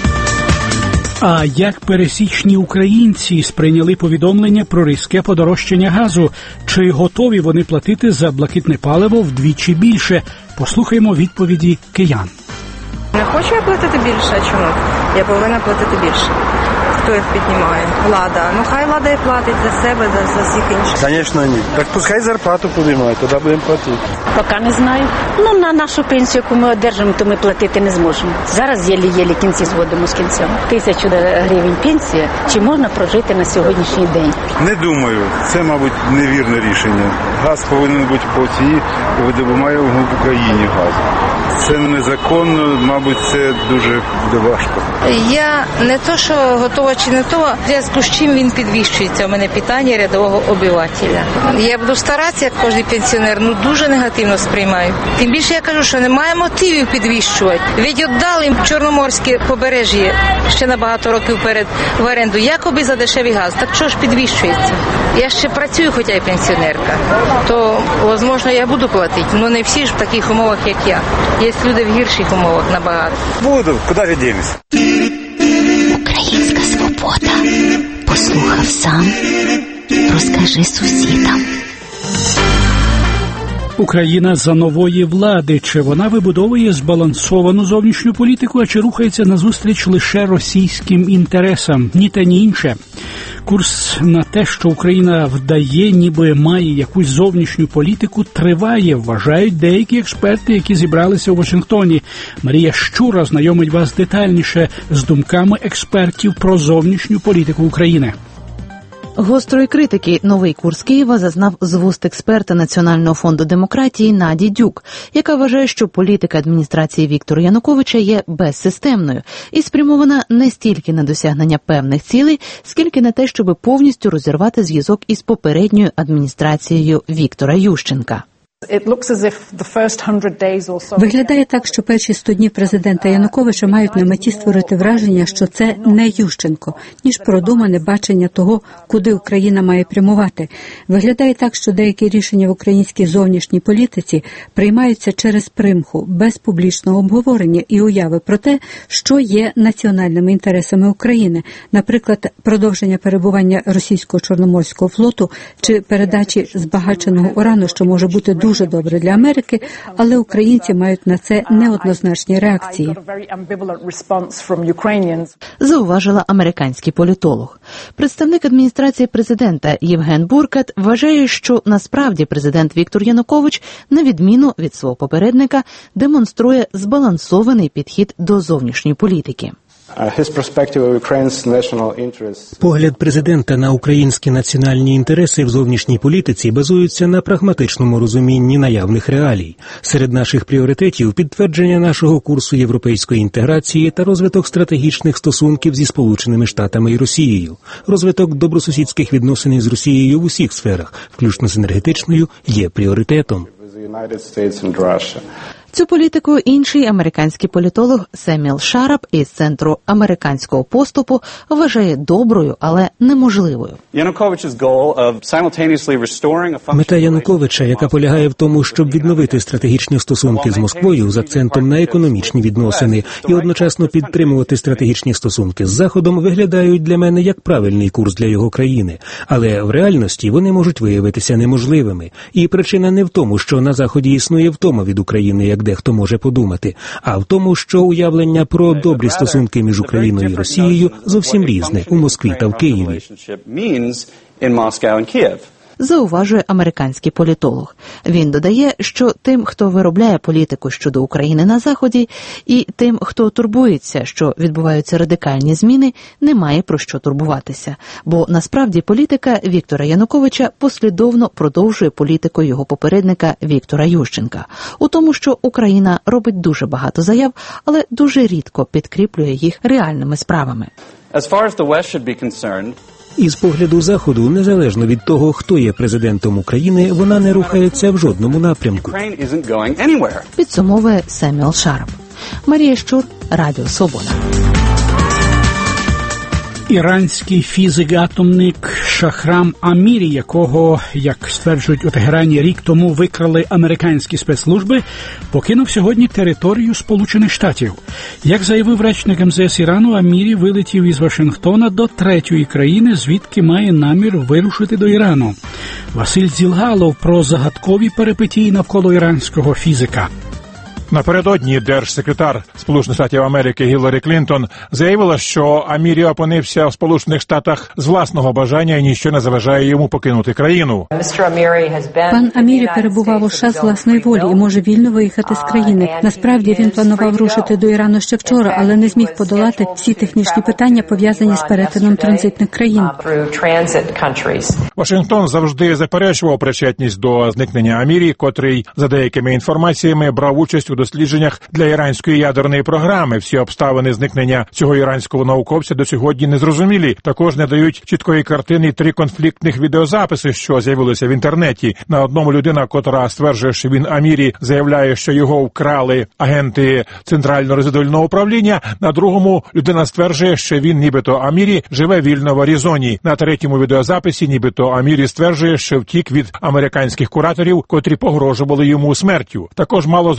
А як пересічні українці сприйняли повідомлення про різке подорожчання газу? Чи готові вони платити за блакитне паливо вдвічі більше? Послухаємо відповіді киян. Не хочу я платити більше, а чому? Я повинна платити більше. Хто їх піднімає? Влада. Ну хай влада і платить за себе, за, за всіх інших. Звісно, ні. Так пускай зарплату піднімають, тоді будемо платити. Поки не знаю. Ну, на нашу пенсію, яку ми одержимо, то ми платити не зможемо. Зараз єлі-єлі кінці зводимо з кінцем. Тисячу гривень пенсія. Чи можна прожити на сьогоднішній день? Не думаю. Це, мабуть, невірне рішення. Газ повинен бути по цій, видобуваємо в Україні газ. Це незаконно, мабуть, це дуже буде важко. Я не то, що готова чи не то, в зв'язку з чим він підвищується. У мене питання рядового обивателя. Я буду старатися, як кожен пенсіонер, ну дуже негативно сприймаю. Тим більше я кажу, що немає мотивів підвищувати. Ведь віддали їм Чорноморське побережжя ще на багато років перед в оренду, якоби за дешевий газ. Так що ж підвищується? Я ще працюю, хоча й пенсіонерка. То, можливо, я буду платити, але не всі ж в таких умовах, як я. Є люди в гірших умовах набагато. Буду, куди ж дінемось? Українська свобода. Послухав сам, розкажи сусідам. Україна за нової влади. Чи вона вибудовує збалансовану зовнішню політику, а чи рухається назустріч лише російським інтересам? Ні те, ні інше. Курс на те, що Україна вдає, ніби має якусь зовнішню політику, триває, вважають деякі експерти, які зібралися у Вашингтоні. Марія Щура знайомить вас детальніше з думками експертів про зовнішню політику України. Гострої критики новий курс Києва зазнав з вуст експерта Національного фонду демократії Наді Дюк, яка вважає, що політика адміністрації Віктора Януковича є безсистемною і спрямована не стільки на досягнення певних цілей, скільки на те, щоб повністю розірвати зв'язок із попередньою адміністрацією Віктора Ющенка. Виглядає так, що перші сто днів президента Януковича мають на меті створити враження, що це не Ющенко, ніж продумане бачення того, куди Україна має прямувати. Виглядає так, що деякі рішення в українській зовнішній політиці приймаються через примху, без публічного обговорення і уяви про те, що є національними інтересами України, наприклад, продовження перебування російського Чорноморського флоту чи передачі збагаченого урану, що може бути дуже дуже добре для Америки, але українці мають на це неоднозначні реакції. Зауважила американський політолог. Представник адміністрації президента Євген Буркат вважає, що насправді президент Віктор Янукович, на відміну від свого попередника, демонструє збалансований підхід до зовнішньої політики. Погляд президента на українські національні інтереси в зовнішній політиці базується на прагматичному розумінні наявних реалій. Серед наших пріоритетів – підтвердження нашого курсу європейської інтеграції та розвиток стратегічних стосунків зі Сполученими Штатами і Росією. Розвиток добросусідських відносин із Росією в усіх сферах, включно з енергетичною, є пріоритетом. Цю політику інший американський політолог Семюел Шарап із Центру американського поступу вважає доброю, але неможливою. Мета Януковича, яка полягає в тому, щоб відновити стратегічні стосунки з Москвою з акцентом на економічні відносини і одночасно підтримувати стратегічні стосунки з Заходом, виглядають для мене як правильний курс для його країни. Але в реальності вони можуть виявитися неможливими. І причина не в тому, що на Заході існує втома від України, як дехто може подумати, а в тому, що уявлення про добрі стосунки між Україною і Росією зовсім різне у Москві та в Києві. Зауважує американський політолог. Він додає, що тим, хто виробляє політику щодо України на Заході, і тим, хто турбується, що відбуваються радикальні зміни, немає про що турбуватися. Бо насправді політика Віктора Януковича послідовно продовжує політику його попередника Віктора Ющенка. У тому, що Україна робить дуже багато заяв, але дуже рідко підкріплює їх реальними справами. Із погляду Заходу, незалежно від того, хто є президентом України, вона не рухається в жодному напрямку. Підсумовує Семюел Шарап. Марія Щур, Радіо Свобода. Іранський фізик-атомник Шахрам Амірі, якого, як стверджують у Тегерані, рік тому викрали американські спецслужби, покинув сьогодні територію Сполучених Штатів. Як заявив речник ем зе ес Ірану, Амірі вилетів із Вашингтона до третьої країни, звідки має намір вирушити до Ірану. Василь Зілгалов про загадкові перипетії навколо іранського фізика. Напередодні держсекретар Сполучених Штатів Америки Гілларі Клінтон заявила, що Амірі опинився в Сполучених Штатах з власного бажання і ніщо не заважає йому покинути країну. Пан Амірі перебував у США з власної волі і може вільно виїхати з країни. Насправді він планував рушити до Ірану ще вчора, але не зміг подолати всі технічні питання, пов'язані з перетином транзитних країн. Вашингтон завжди заперечував причетність до зникнення Амірі, котрий, за деякими інформаціями, брав участь у дослідженнях для іранської ядерної програми. Всі обставини зникнення цього іранського науковця до сьогодні не зрозумілі. Також не дають чіткої картини три конфліктних відеозаписи, що з'явилися в інтернеті. На одному людина, котра стверджує, що він Амірі, заявляє, що його вкрали агенти Центрального розвідувального управління. На другому людина стверджує, що він, нібито Амірі, живе вільно в Аризоні. На третьому відеозаписі, нібито Амірі стверджує, що втік від американських кураторів, котрі погрожували йому смертю. Також мало зрозуміла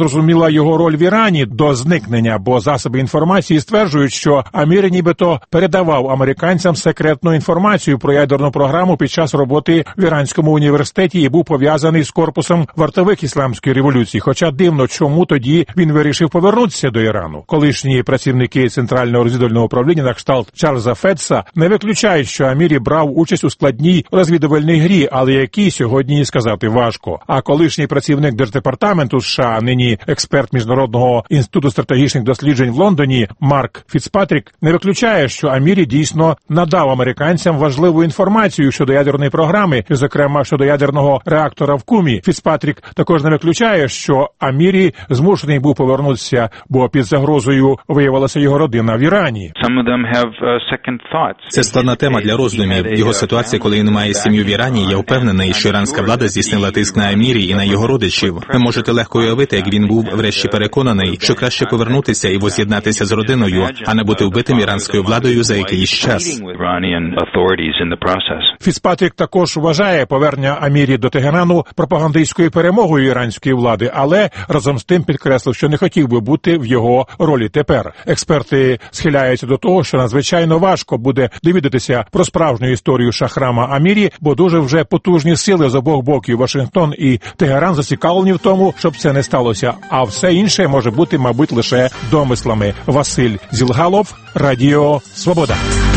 була його роль в Ірані до зникнення, бо засоби інформації стверджують, що Амір нібито передавав американцям секретну інформацію про ядерну програму під час роботи в Іранському університеті і був пов'язаний з корпусом вартових ісламської революції. Хоча дивно, чому тоді він вирішив повернутися до Ірану. Колишні працівники Центрального розвідувального управління на кшталт Чарльза Фетса не виключають, що Амірі брав участь у складній розвідувальній грі, але якій сьогодні сказати важко. А колишній працівник Держдепартаменту США, нині експерт Міжнародного інституту стратегічних досліджень в Лондоні Марк Фіцпатрік не виключає, що Амірі дійсно надав американцям важливу інформацію щодо ядерної програми, і, зокрема, щодо ядерного реактора в Кумі. Фіцпатрік також не виключає, що Амірі змушений був повернутися, бо під загрозою виявилася його родина в Ірані. Це складна тема для роздумів. Його ситуація, коли він має сім'ю в Ірані, я впевнений, що іранська влада здійснила тиск на Амірі і на його родичів. Ви можете легко уявити, як він був врешті переконаний, що краще повернутися і воз'єднатися з родиною, а не бути вбитим іранською владою за якийсь час. Фіцпатрік також вважає повернення Амірі до Тегерану пропагандистською перемогою іранської влади, але разом з тим підкреслив, що не хотів би бути в його ролі тепер. Експерти схиляються до того, що надзвичайно важко буде довідатися про справжню історію Шахрама Амірі, бо дуже вже потужні сили з обох боків, Вашингтон і Тегеран, зацікавлені в тому, щоб це не сталося, а все інше може бути, мабуть, лише домислами. Василь Зілгалов, Радіо Свобода.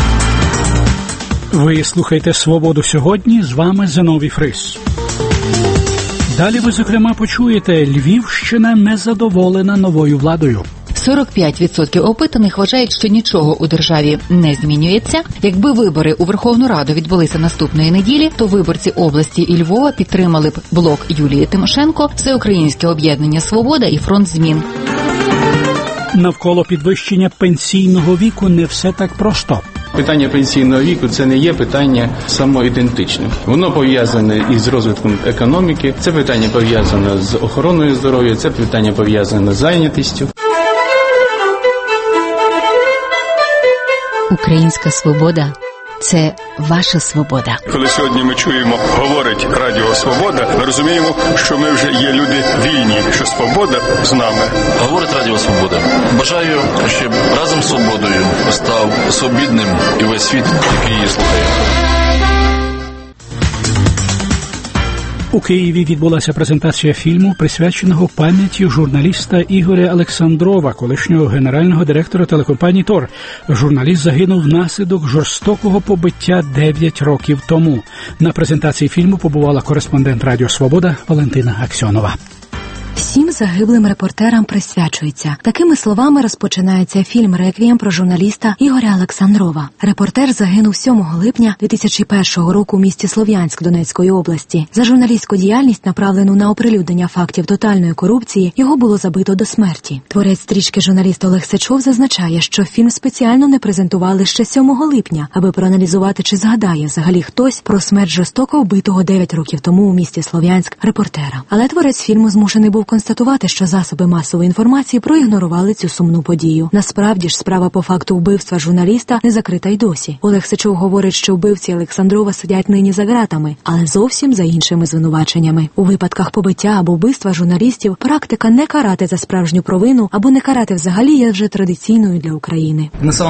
Ви слухаєте «Свободу сьогодні», з вами Зиновій Фрис. Далі ви, зокрема, почуєте, Львівщина незадоволена новою владою. сорок п'ять відсотків опитаних вважають, що нічого у державі не змінюється. Якби вибори у Верховну Раду відбулися наступної неділі, то виборці області і Львова підтримали б блок Юлії Тимошенко, Всеукраїнське об'єднання «Свобода» і Фронт змін. Навколо підвищення пенсійного віку не все так просто. Питання пенсійного віку – це не є питання самоідентичним. Воно пов'язане із розвитком економіки, це питання пов'язане з охороною здоров'я, це питання пов'язане з зайнятістю. Українська свобода – це ваша свобода. Коли сьогодні ми чуємо, говорить Радіо Свобода, ми розуміємо, що ми вже є люди вільні, що свобода з нами. Говорить Радіо Свобода. Бажаю, щоб разом з свободою став свобідним і весь світ, який її слухає. У Києві відбулася презентація фільму, присвяченого пам'яті журналіста Ігоря Олександрова, колишнього генерального директора телекомпанії «Тор». Журналіст загинув внаслідок жорстокого побиття дев'ять років тому. На презентації фільму побувала кореспондент Радіо Свобода Валентина Аксьонова. Всім загиблим репортерам присвячується. Такими словами розпочинається фільм «Реквієм» про журналіста Ігоря Олександрова. Репортер загинув сьомого липня дві тисячі першого року у місті Слов'янськ Донецької області. За журналістську діяльність, направлену на оприлюднення фактів тотальної корупції, його було забито до смерті. Творець стрічки журналіст Олег Сичов зазначає, що фільм спеціально не презентували ще сьомого липня, аби проаналізувати, чи згадає взагалі хтось про смерть жорстоко вбитого дев'ять років тому у місті Слов'янськ репортера. Але творець фільму змушений був констатувати, що засоби масової інформації проігнорували цю сумну подію. Насправді ж, справа по факту вбивства журналіста не закрита й досі. Олег Сичов говорить, що вбивці Олександрова сидять нині за ґратами, але зовсім за іншими звинуваченнями. У випадках побиття або вбивства журналістів практика не карати за справжню провину або не карати взагалі є вже традиційною для України.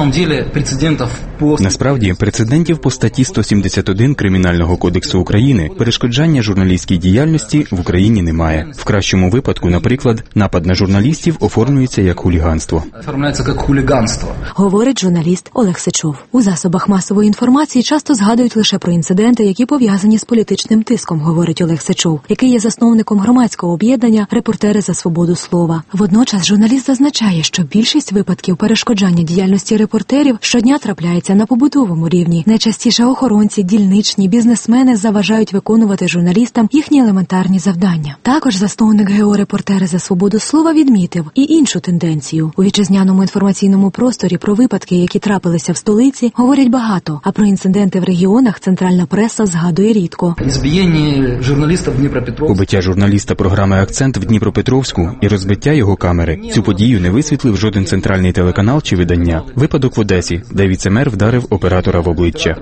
Насправді, прецедентів по статті сто сімдесят один Кримінального кодексу України перешкоджання журналістській діяльності в Україні немає. В кращому випадку, наприклад, напад на журналістів оформлюється як хуліганство. Оформляється як хуліганство, говорить журналіст Олег Сичов. У засобах масової інформації часто згадують лише про інциденти, які пов'язані з політичним тиском, говорить Олег Сичов, який є засновником громадського об'єднання «Репортери за свободу слова». Водночас журналіст зазначає, що більшість випадків перешкоджання діяльності репортерів щодня трапляється на побутовому рівні. Найчастіше охоронці, дільничні, бізнесмени заважають виконувати журналістам їхні елементарні завдання. Також засновник ГО «Репортери за свободу слова» відмітив і іншу тенденцію. У вітчизняному інформаційному просторі про випадки, які трапилися в столиці, говорять багато, а про інциденти в регіонах центральна преса згадує рідко. Побиття журналіста програми «Акцент» в Дніпропетровську і розбиття його камери. Цю подію не висвітлив жоден центральний телеканал чи видання. Випадок в Одесі, де віцемер вдарив оператора в обличчя.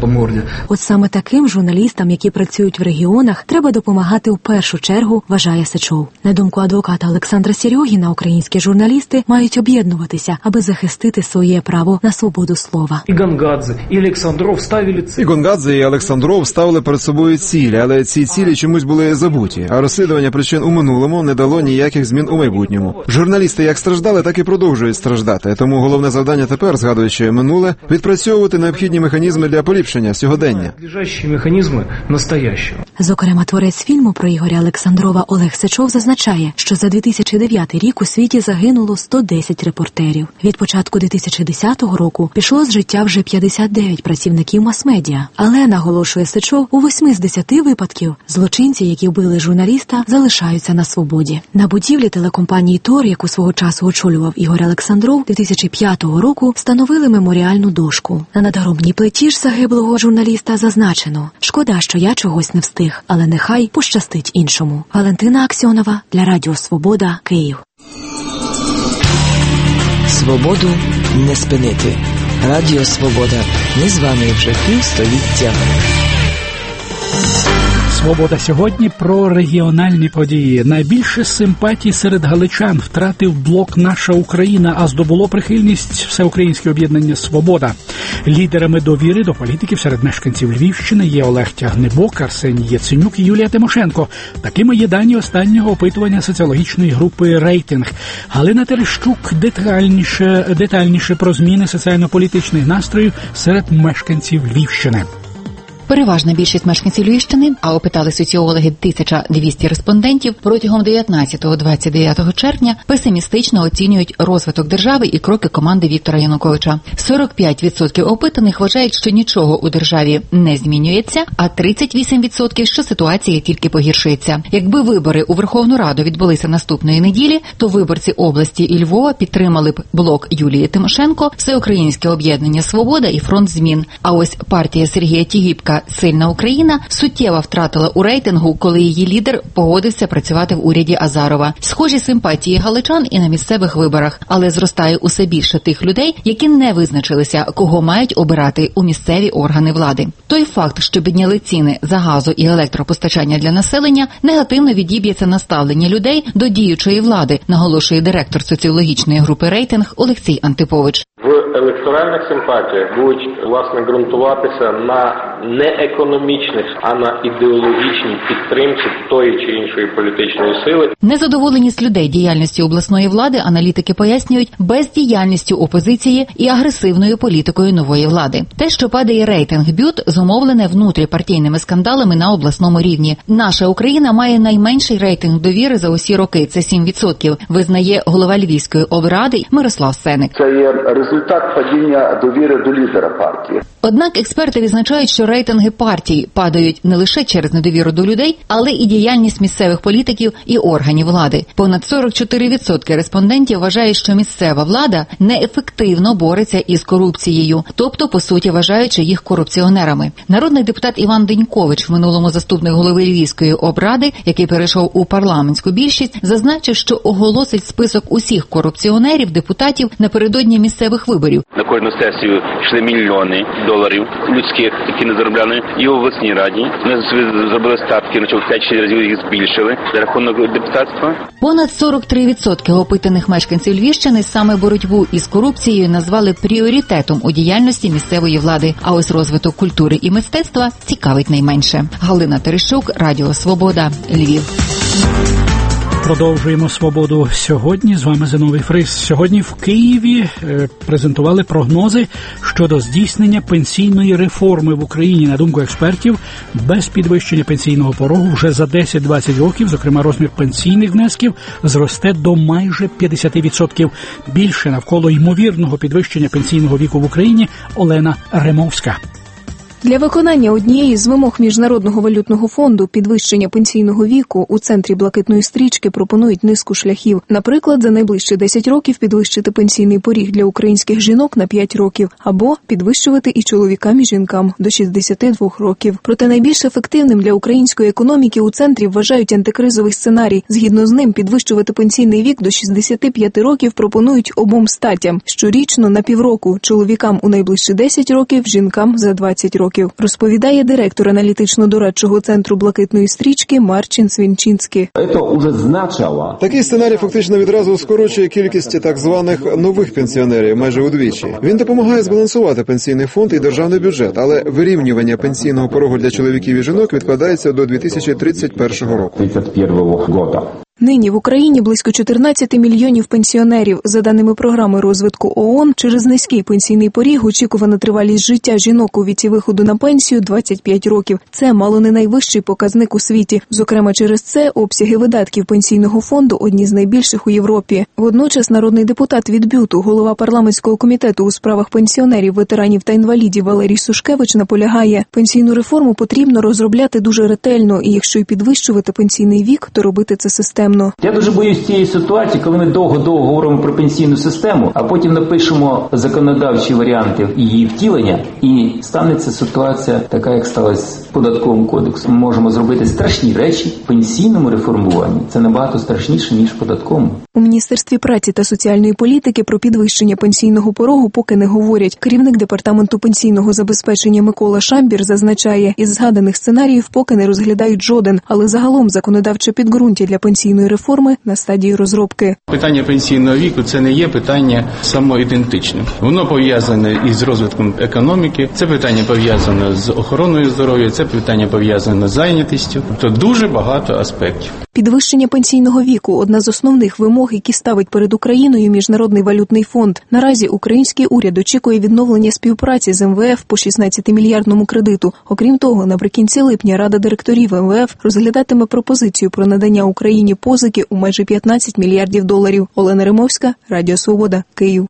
От саме таким журналістам, які працюють в регіонах, треба допомагати в першу чергу, вважає Сичов. На думку адвоката Олександра Серьогіна, українські журналісти мають об'єднуватися, аби захистити своє право на свободу слова. І Гонгадзе, і Олександров ставили цілі. І Гонгадзе, і Олександров ставили перед собою цілі, але ці цілі чомусь були забуті, а розслідування причин у минулому не дало ніяких змін у майбутньому. Журналісти як страждали, так і продовжують страждати, тому головне завдання тепер, згадуючи минуле, відпрацьовувати необхідні механізми для поліпшення сьогодення. Механізми настоящого. Зокрема, творець фільму про Ігоря Олександрова Олег Сичов зазначає, що за дві тисячі дев'ятий рік у світі загинуло сто десять репортерів. Від початку дві тисячі десятого року пішло з життя вже п'ятдесят дев'ять працівників мас-медіа. Але, наголошує Сичов, у восьми з десяти випадків злочинці, які вбили журналіста, залишаються на свободі. На будівлі телекомпанії «Тор», яку свого часу очолював Ігор Олександров, дві тисячі п'ятого року встановили меморіальну дошку. На надгробній плиті ж загиблого журналіста зазначено: «Шкода, що я чогось не встиг, але нехай пощастить іншому». Валентина Аксьонова для Радіо Свобода, Київ. Свободу не спинити. Радіо Свобода. Незваний вже півстоліття. «Свобода сьогодні» про регіональні події. Найбільше симпатій серед галичан втратив блок «Наша Україна», а здобуло прихильність всеукраїнське об'єднання «Свобода». Лідерами довіри до політиків серед мешканців Львівщини є Олег Тягнебок, Арсеній Яценюк і Юлія Тимошенко. Такими є дані останнього опитування соціологічної групи «Рейтинг». Галина Терещук детальніше, детальніше про зміни соціально-політичних настроїв серед мешканців Львівщини. Переважна більшість мешканців Львівщини, а опитали соціологи тисяча двісті респондентів, протягом дев'ятнадцятого - двадцять дев'ятого червня песимістично оцінюють розвиток держави і кроки команди Віктора Януковича. сорок п'ять відсотків опитаних вважають, що нічого у державі не змінюється, а тридцять вісім відсотків, що ситуація тільки погіршується. Якби вибори у Верховну Раду відбулися наступної неділі, то виборці області і Львова підтримали б блок Юлії Тимошенко, Всеукраїнське об'єднання «Свобода» і Фронт змін. А ось партія Сергія Тігіпка «Сильна Україна» суттєво втратила у рейтингу, коли її лідер погодився працювати в уряді Азарова. Схожі симпатії галичан і на місцевих виборах, але зростає усе більше тих людей, які не визначилися, кого мають обирати у місцеві органи влади. Той факт, що підняли ціни за газу і електропостачання для населення, негативно відіб'ється на ставлення людей до діючої влади, наголошує директор соціологічної групи «Рейтинг» Олексій Антипович. В електоральних симпатіях будуть, власне, ґрунтуватися на не економічних, а на ідеологічній підтримці тої чи іншої політичної сили. Незадоволеність людей діяльністю обласної влади аналітики пояснюють бездіяльністю опозиції і агресивною політикою нової влади. Те, що падає рейтинг БЮТ, зумовлене внутріпартійними скандалами на обласному рівні. Наша Україна має найменший рейтинг довіри за усі роки – це сім відсотків, визнає голова Львівської облради Мирослав Сеник. Це є результат падіння довіри до лідера партії. Однак експерти відзначають, що рейтинги партій падають не лише через недовіру до людей, але і діяльність місцевих політиків і органів влади. Понад сорок чотири відсотки респондентів вважають, що місцева влада неефективно бореться із корупцією, тобто, по суті, вважаючи їх корупціонерами. Народний депутат Іван Денькович, в минулому заступник голови Львівської облради, який перейшов у парламентську більшість, зазначив, що оголосить список усіх корупціонерів, депутатів напередодні місцевих виборів. На кожну сесію йшли мільйони доларів людських, які не заробляли, і в обласній раді. Ми зробили ставки, на п'ять-шість разів їх збільшили за рахунок депутатства. Понад сорок три відсотки опитаних мешканців Львівщини саме боротьбу із корупцією назвали пріоритетом у діяльності місцевої влади. А ось розвиток культури і мистецтва цікавить найменше. Галина Терещук, Радіо Свобода, Львів. Продовжуємо «Свободу сьогодні». З вами Зиновій Фрис. Сьогодні в Києві е, презентували прогнози щодо здійснення пенсійної реформи в Україні. На думку експертів, без підвищення пенсійного порогу вже за десять-двадцять років, зокрема, розмір пенсійних внесків зросте до майже п'ятдесят відсотків. Більше навколо ймовірного підвищення пенсійного віку в Україні Олена Ремовська. Для виконання однієї з вимог Міжнародного валютного фонду підвищення пенсійного віку у центрі блакитної стрічки пропонують низку шляхів. Наприклад, за найближчі десять років підвищити пенсійний поріг для українських жінок на п'ять років, або підвищувати і чоловікам, і жінкам до шістдесят два років. Проте найбільш ефективним для української економіки у центрі вважають антикризовий сценарій. Згідно з ним, підвищувати пенсійний вік до шістдесят п'ять років пропонують обом статтям. Щорічно на півроку – чоловікам у найближчі десять років, жінкам за двадцять років. років, розповідає директор аналітично-дорадчого центру «Блакитної стрічки» Марчин Свінчинський. Такий сценарій фактично відразу скорочує кількість так званих нових пенсіонерів майже удвічі. Він допомагає збалансувати пенсійний фонд і державний бюджет, але вирівнювання пенсійного порогу для чоловіків і жінок відкладається до дві тисячі тридцять першого року. Нині в Україні близько чотирнадцять мільйонів пенсіонерів. За даними програми розвитку ООН, через низький пенсійний поріг очікувана тривалість життя жінок у віці виходу на пенсію двадцять п'ять років. Це мало не найвищий показник у світі. Зокрема, через це обсяги видатків пенсійного фонду одні з найбільших у Європі. Водночас народний депутат від БЮТу, голова парламентського комітету у справах пенсіонерів, ветеранів та інвалідів Валерій Сушкевич наполягає, пенсійну реформу потрібно розробляти дуже ретельно, і якщо й підвищувати пенсійний вік, то робити це системно. Я дуже боюсь цієї ситуації, коли ми довго-довго говоримо про пенсійну систему, а потім напишемо законодавчі варіанти її втілення, і станеться ситуація така, як сталася з податковим кодексом. Ми можемо зробити страшні речі в пенсійному реформуванні. Це набагато страшніше, ніж в податковому. У Міністерстві праці та соціальної політики про підвищення пенсійного порогу поки не говорять. Керівник департаменту пенсійного забезпечення Микола Шамбір зазначає, із згаданих сценаріїв поки не розглядають жоден, але загалом законодавче підґрунтя для пенсійної реформи на стадії розробки. Питання пенсійного віку – це не є питання самоідентичним. Воно пов'язане із розвитком економіки, це питання пов'язане з охороною здоров'я, це питання пов'язане з зайнятістю. Тобто дуже багато аспектів. Підвищення пенсійного віку – одна з основних вимог, які ставить перед Україною Міжнародний валютний фонд. Наразі український уряд очікує відновлення співпраці з ем ве еф по шістнадцятимільярдному кредиту. Окрім того, наприкінці липня Рада директорів ем ве еф розглядатиме пропозицію про надання Україні позики у майже п'ятнадцять мільярдів доларів. Олена Римовська, Радіо Свобода, Київ.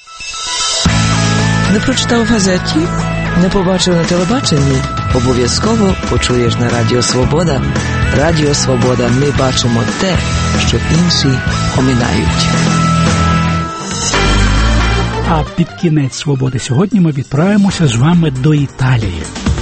Не прочитав в газеті? Не побачив на телебаченні? Обов'язково почуєш на Радіо Свобода. Радіо Свобода. Ми бачимо те, що інші оминають. А під кінець «Свободи» сьогодні ми відправимося з вами до Італії.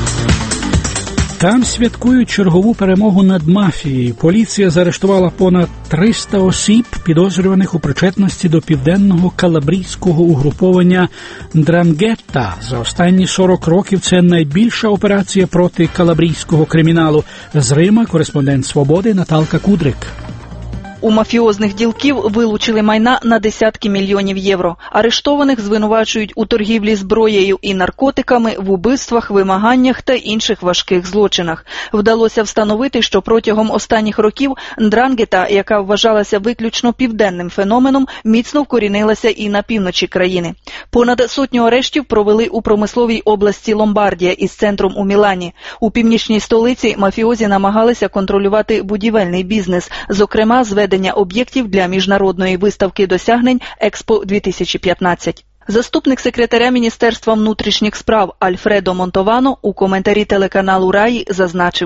Там святкують чергову перемогу над мафією. Поліція заарештувала понад триста осіб, підозрюваних у причетності до південного калабрійського угруповання «Ндрангетта». За останні сорок років це найбільша операція проти калабрійського криміналу. З Рима кореспондент «Свободи» Наталка Кудрик. У мафіозних ділків вилучили майна на десятки мільйонів євро. Арештованих звинувачують у торгівлі зброєю і наркотиками, в убивствах, вимаганнях та інших важких злочинах. Вдалося встановити, що протягом останніх років Ндрангета, яка вважалася виключно південним феноменом, міцно вкорінилася і на півночі країни. Понад сотню арештів провели у промисловій області Ломбардія із центром у Мілані. У північній столиці мафіозі намагалися контролювати будівельний бізнес, зокрема зведення об'єктів для міжнародної виставки досягнень Експо дві тисячі п'ятнадцять. Заступник секретаря Міністерства внутрішніх справ Альфредо Монтовано у коментарі телеканалу Раї зазначив: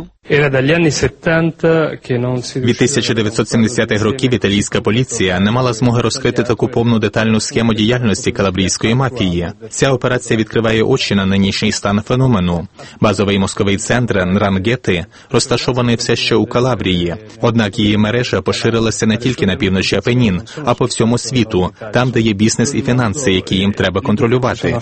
Від тисяча дев'ятсот сімдесятих років італійська поліція не мала змоги розкрити таку повну детальну схему діяльності калабрійської мафії. Ця операція відкриває очі на нинішній стан феномену. Базовий мозковий центр Ндрангети розташований все ще у Калабрії. Однак її мережа поширилася не тільки на півночі Апенін, а по всьому світу, там, де є бізнес і фінанси, які їм треба контролювати.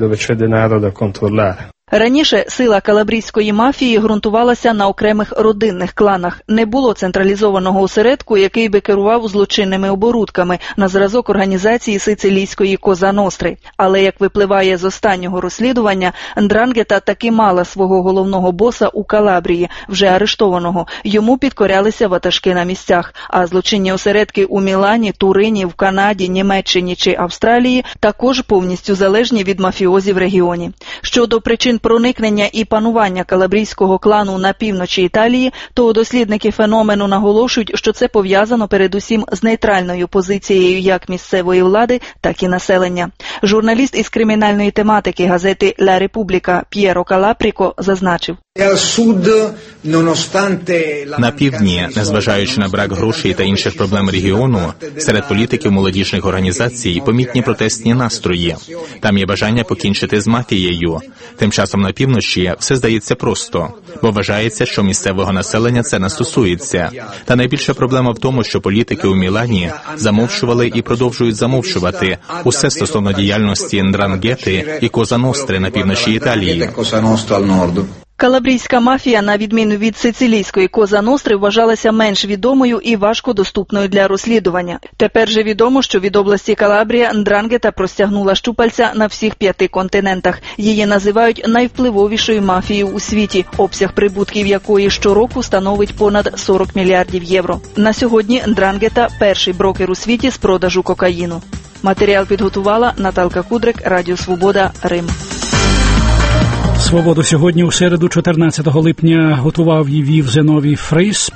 Раніше сила калабрійської мафії ґрунтувалася на окремих родинних кланах. Не було централізованого осередку, який би керував злочинними оборудками на зразок організації сицилійської Коза Ностри. Але, як випливає з останнього розслідування, Ндрангета таки мала свого головного боса у Калабрії, вже арештованого. Йому підкорялися ватажки на місцях, а злочинні осередки у Мілані, Турині, в Канаді, Німеччині чи Австралії також повністю залежні від мафіозів в регіоні. Щодо причин проникнення і панування калабрійського клану на півночі Італії, то дослідники феномену наголошують, що це пов'язано передусім з нейтральною позицією як місцевої влади, так і населення. Журналіст із кримінальної тематики газети «Ла Републіка» П'єро Калапріко зазначив: На півдні, незважаючи на брак грошей та інших проблем регіону, серед політиків молодіжних організацій помітні протестні настрої. Там є бажання покінчити з мафією. Тим часом на півночі все здається просто, бо вважається, що місцевого населення це не стосується. Та найбільша проблема в тому, що політики у Мілані замовчували і продовжують замовчувати усе стосовно діяльності Ндрангети і Коза Ностри на півночі Італії. Калабрійська мафія, на відміну від сицилійської Коза Ностри, вважалася менш відомою і важко доступною для розслідування. Тепер же відомо, що від області Калабрія Ндрангета простягнула щупальця на всіх п'яти континентах. Її називають найвпливовішою мафією у світі, обсяг прибутків якої щороку становить понад сорок мільярдів євро. На сьогодні Ндрангета – перший брокер у світі з продажу кокаїну. Матеріал підготувала Наталка Кудрик, Радіо Свобода, Рим. «Свободу» сьогодні у середу, чотирнадцятого липня, готував і вів Зиновій Фрис.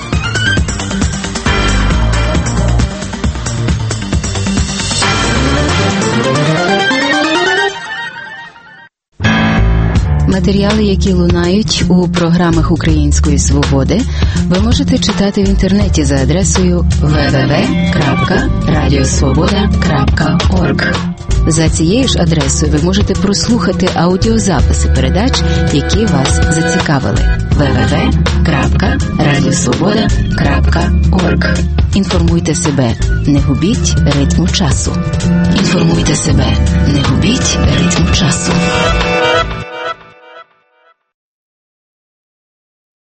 Матеріали, які лунають у програмах Української Свободи, ви можете читати в інтернеті за адресою дабл-ю дабл-ю дабл-ю крапка радіосвобода крапка орг. За цією ж адресою ви можете прослухати аудіозаписи передач, які вас зацікавили. дабл-ю дабл-ю дабл-ю крапка радіосвобода крапка орг. Інформуйте себе, не губіть ритму часу. Інформуйте себе, не губіть ритму часу.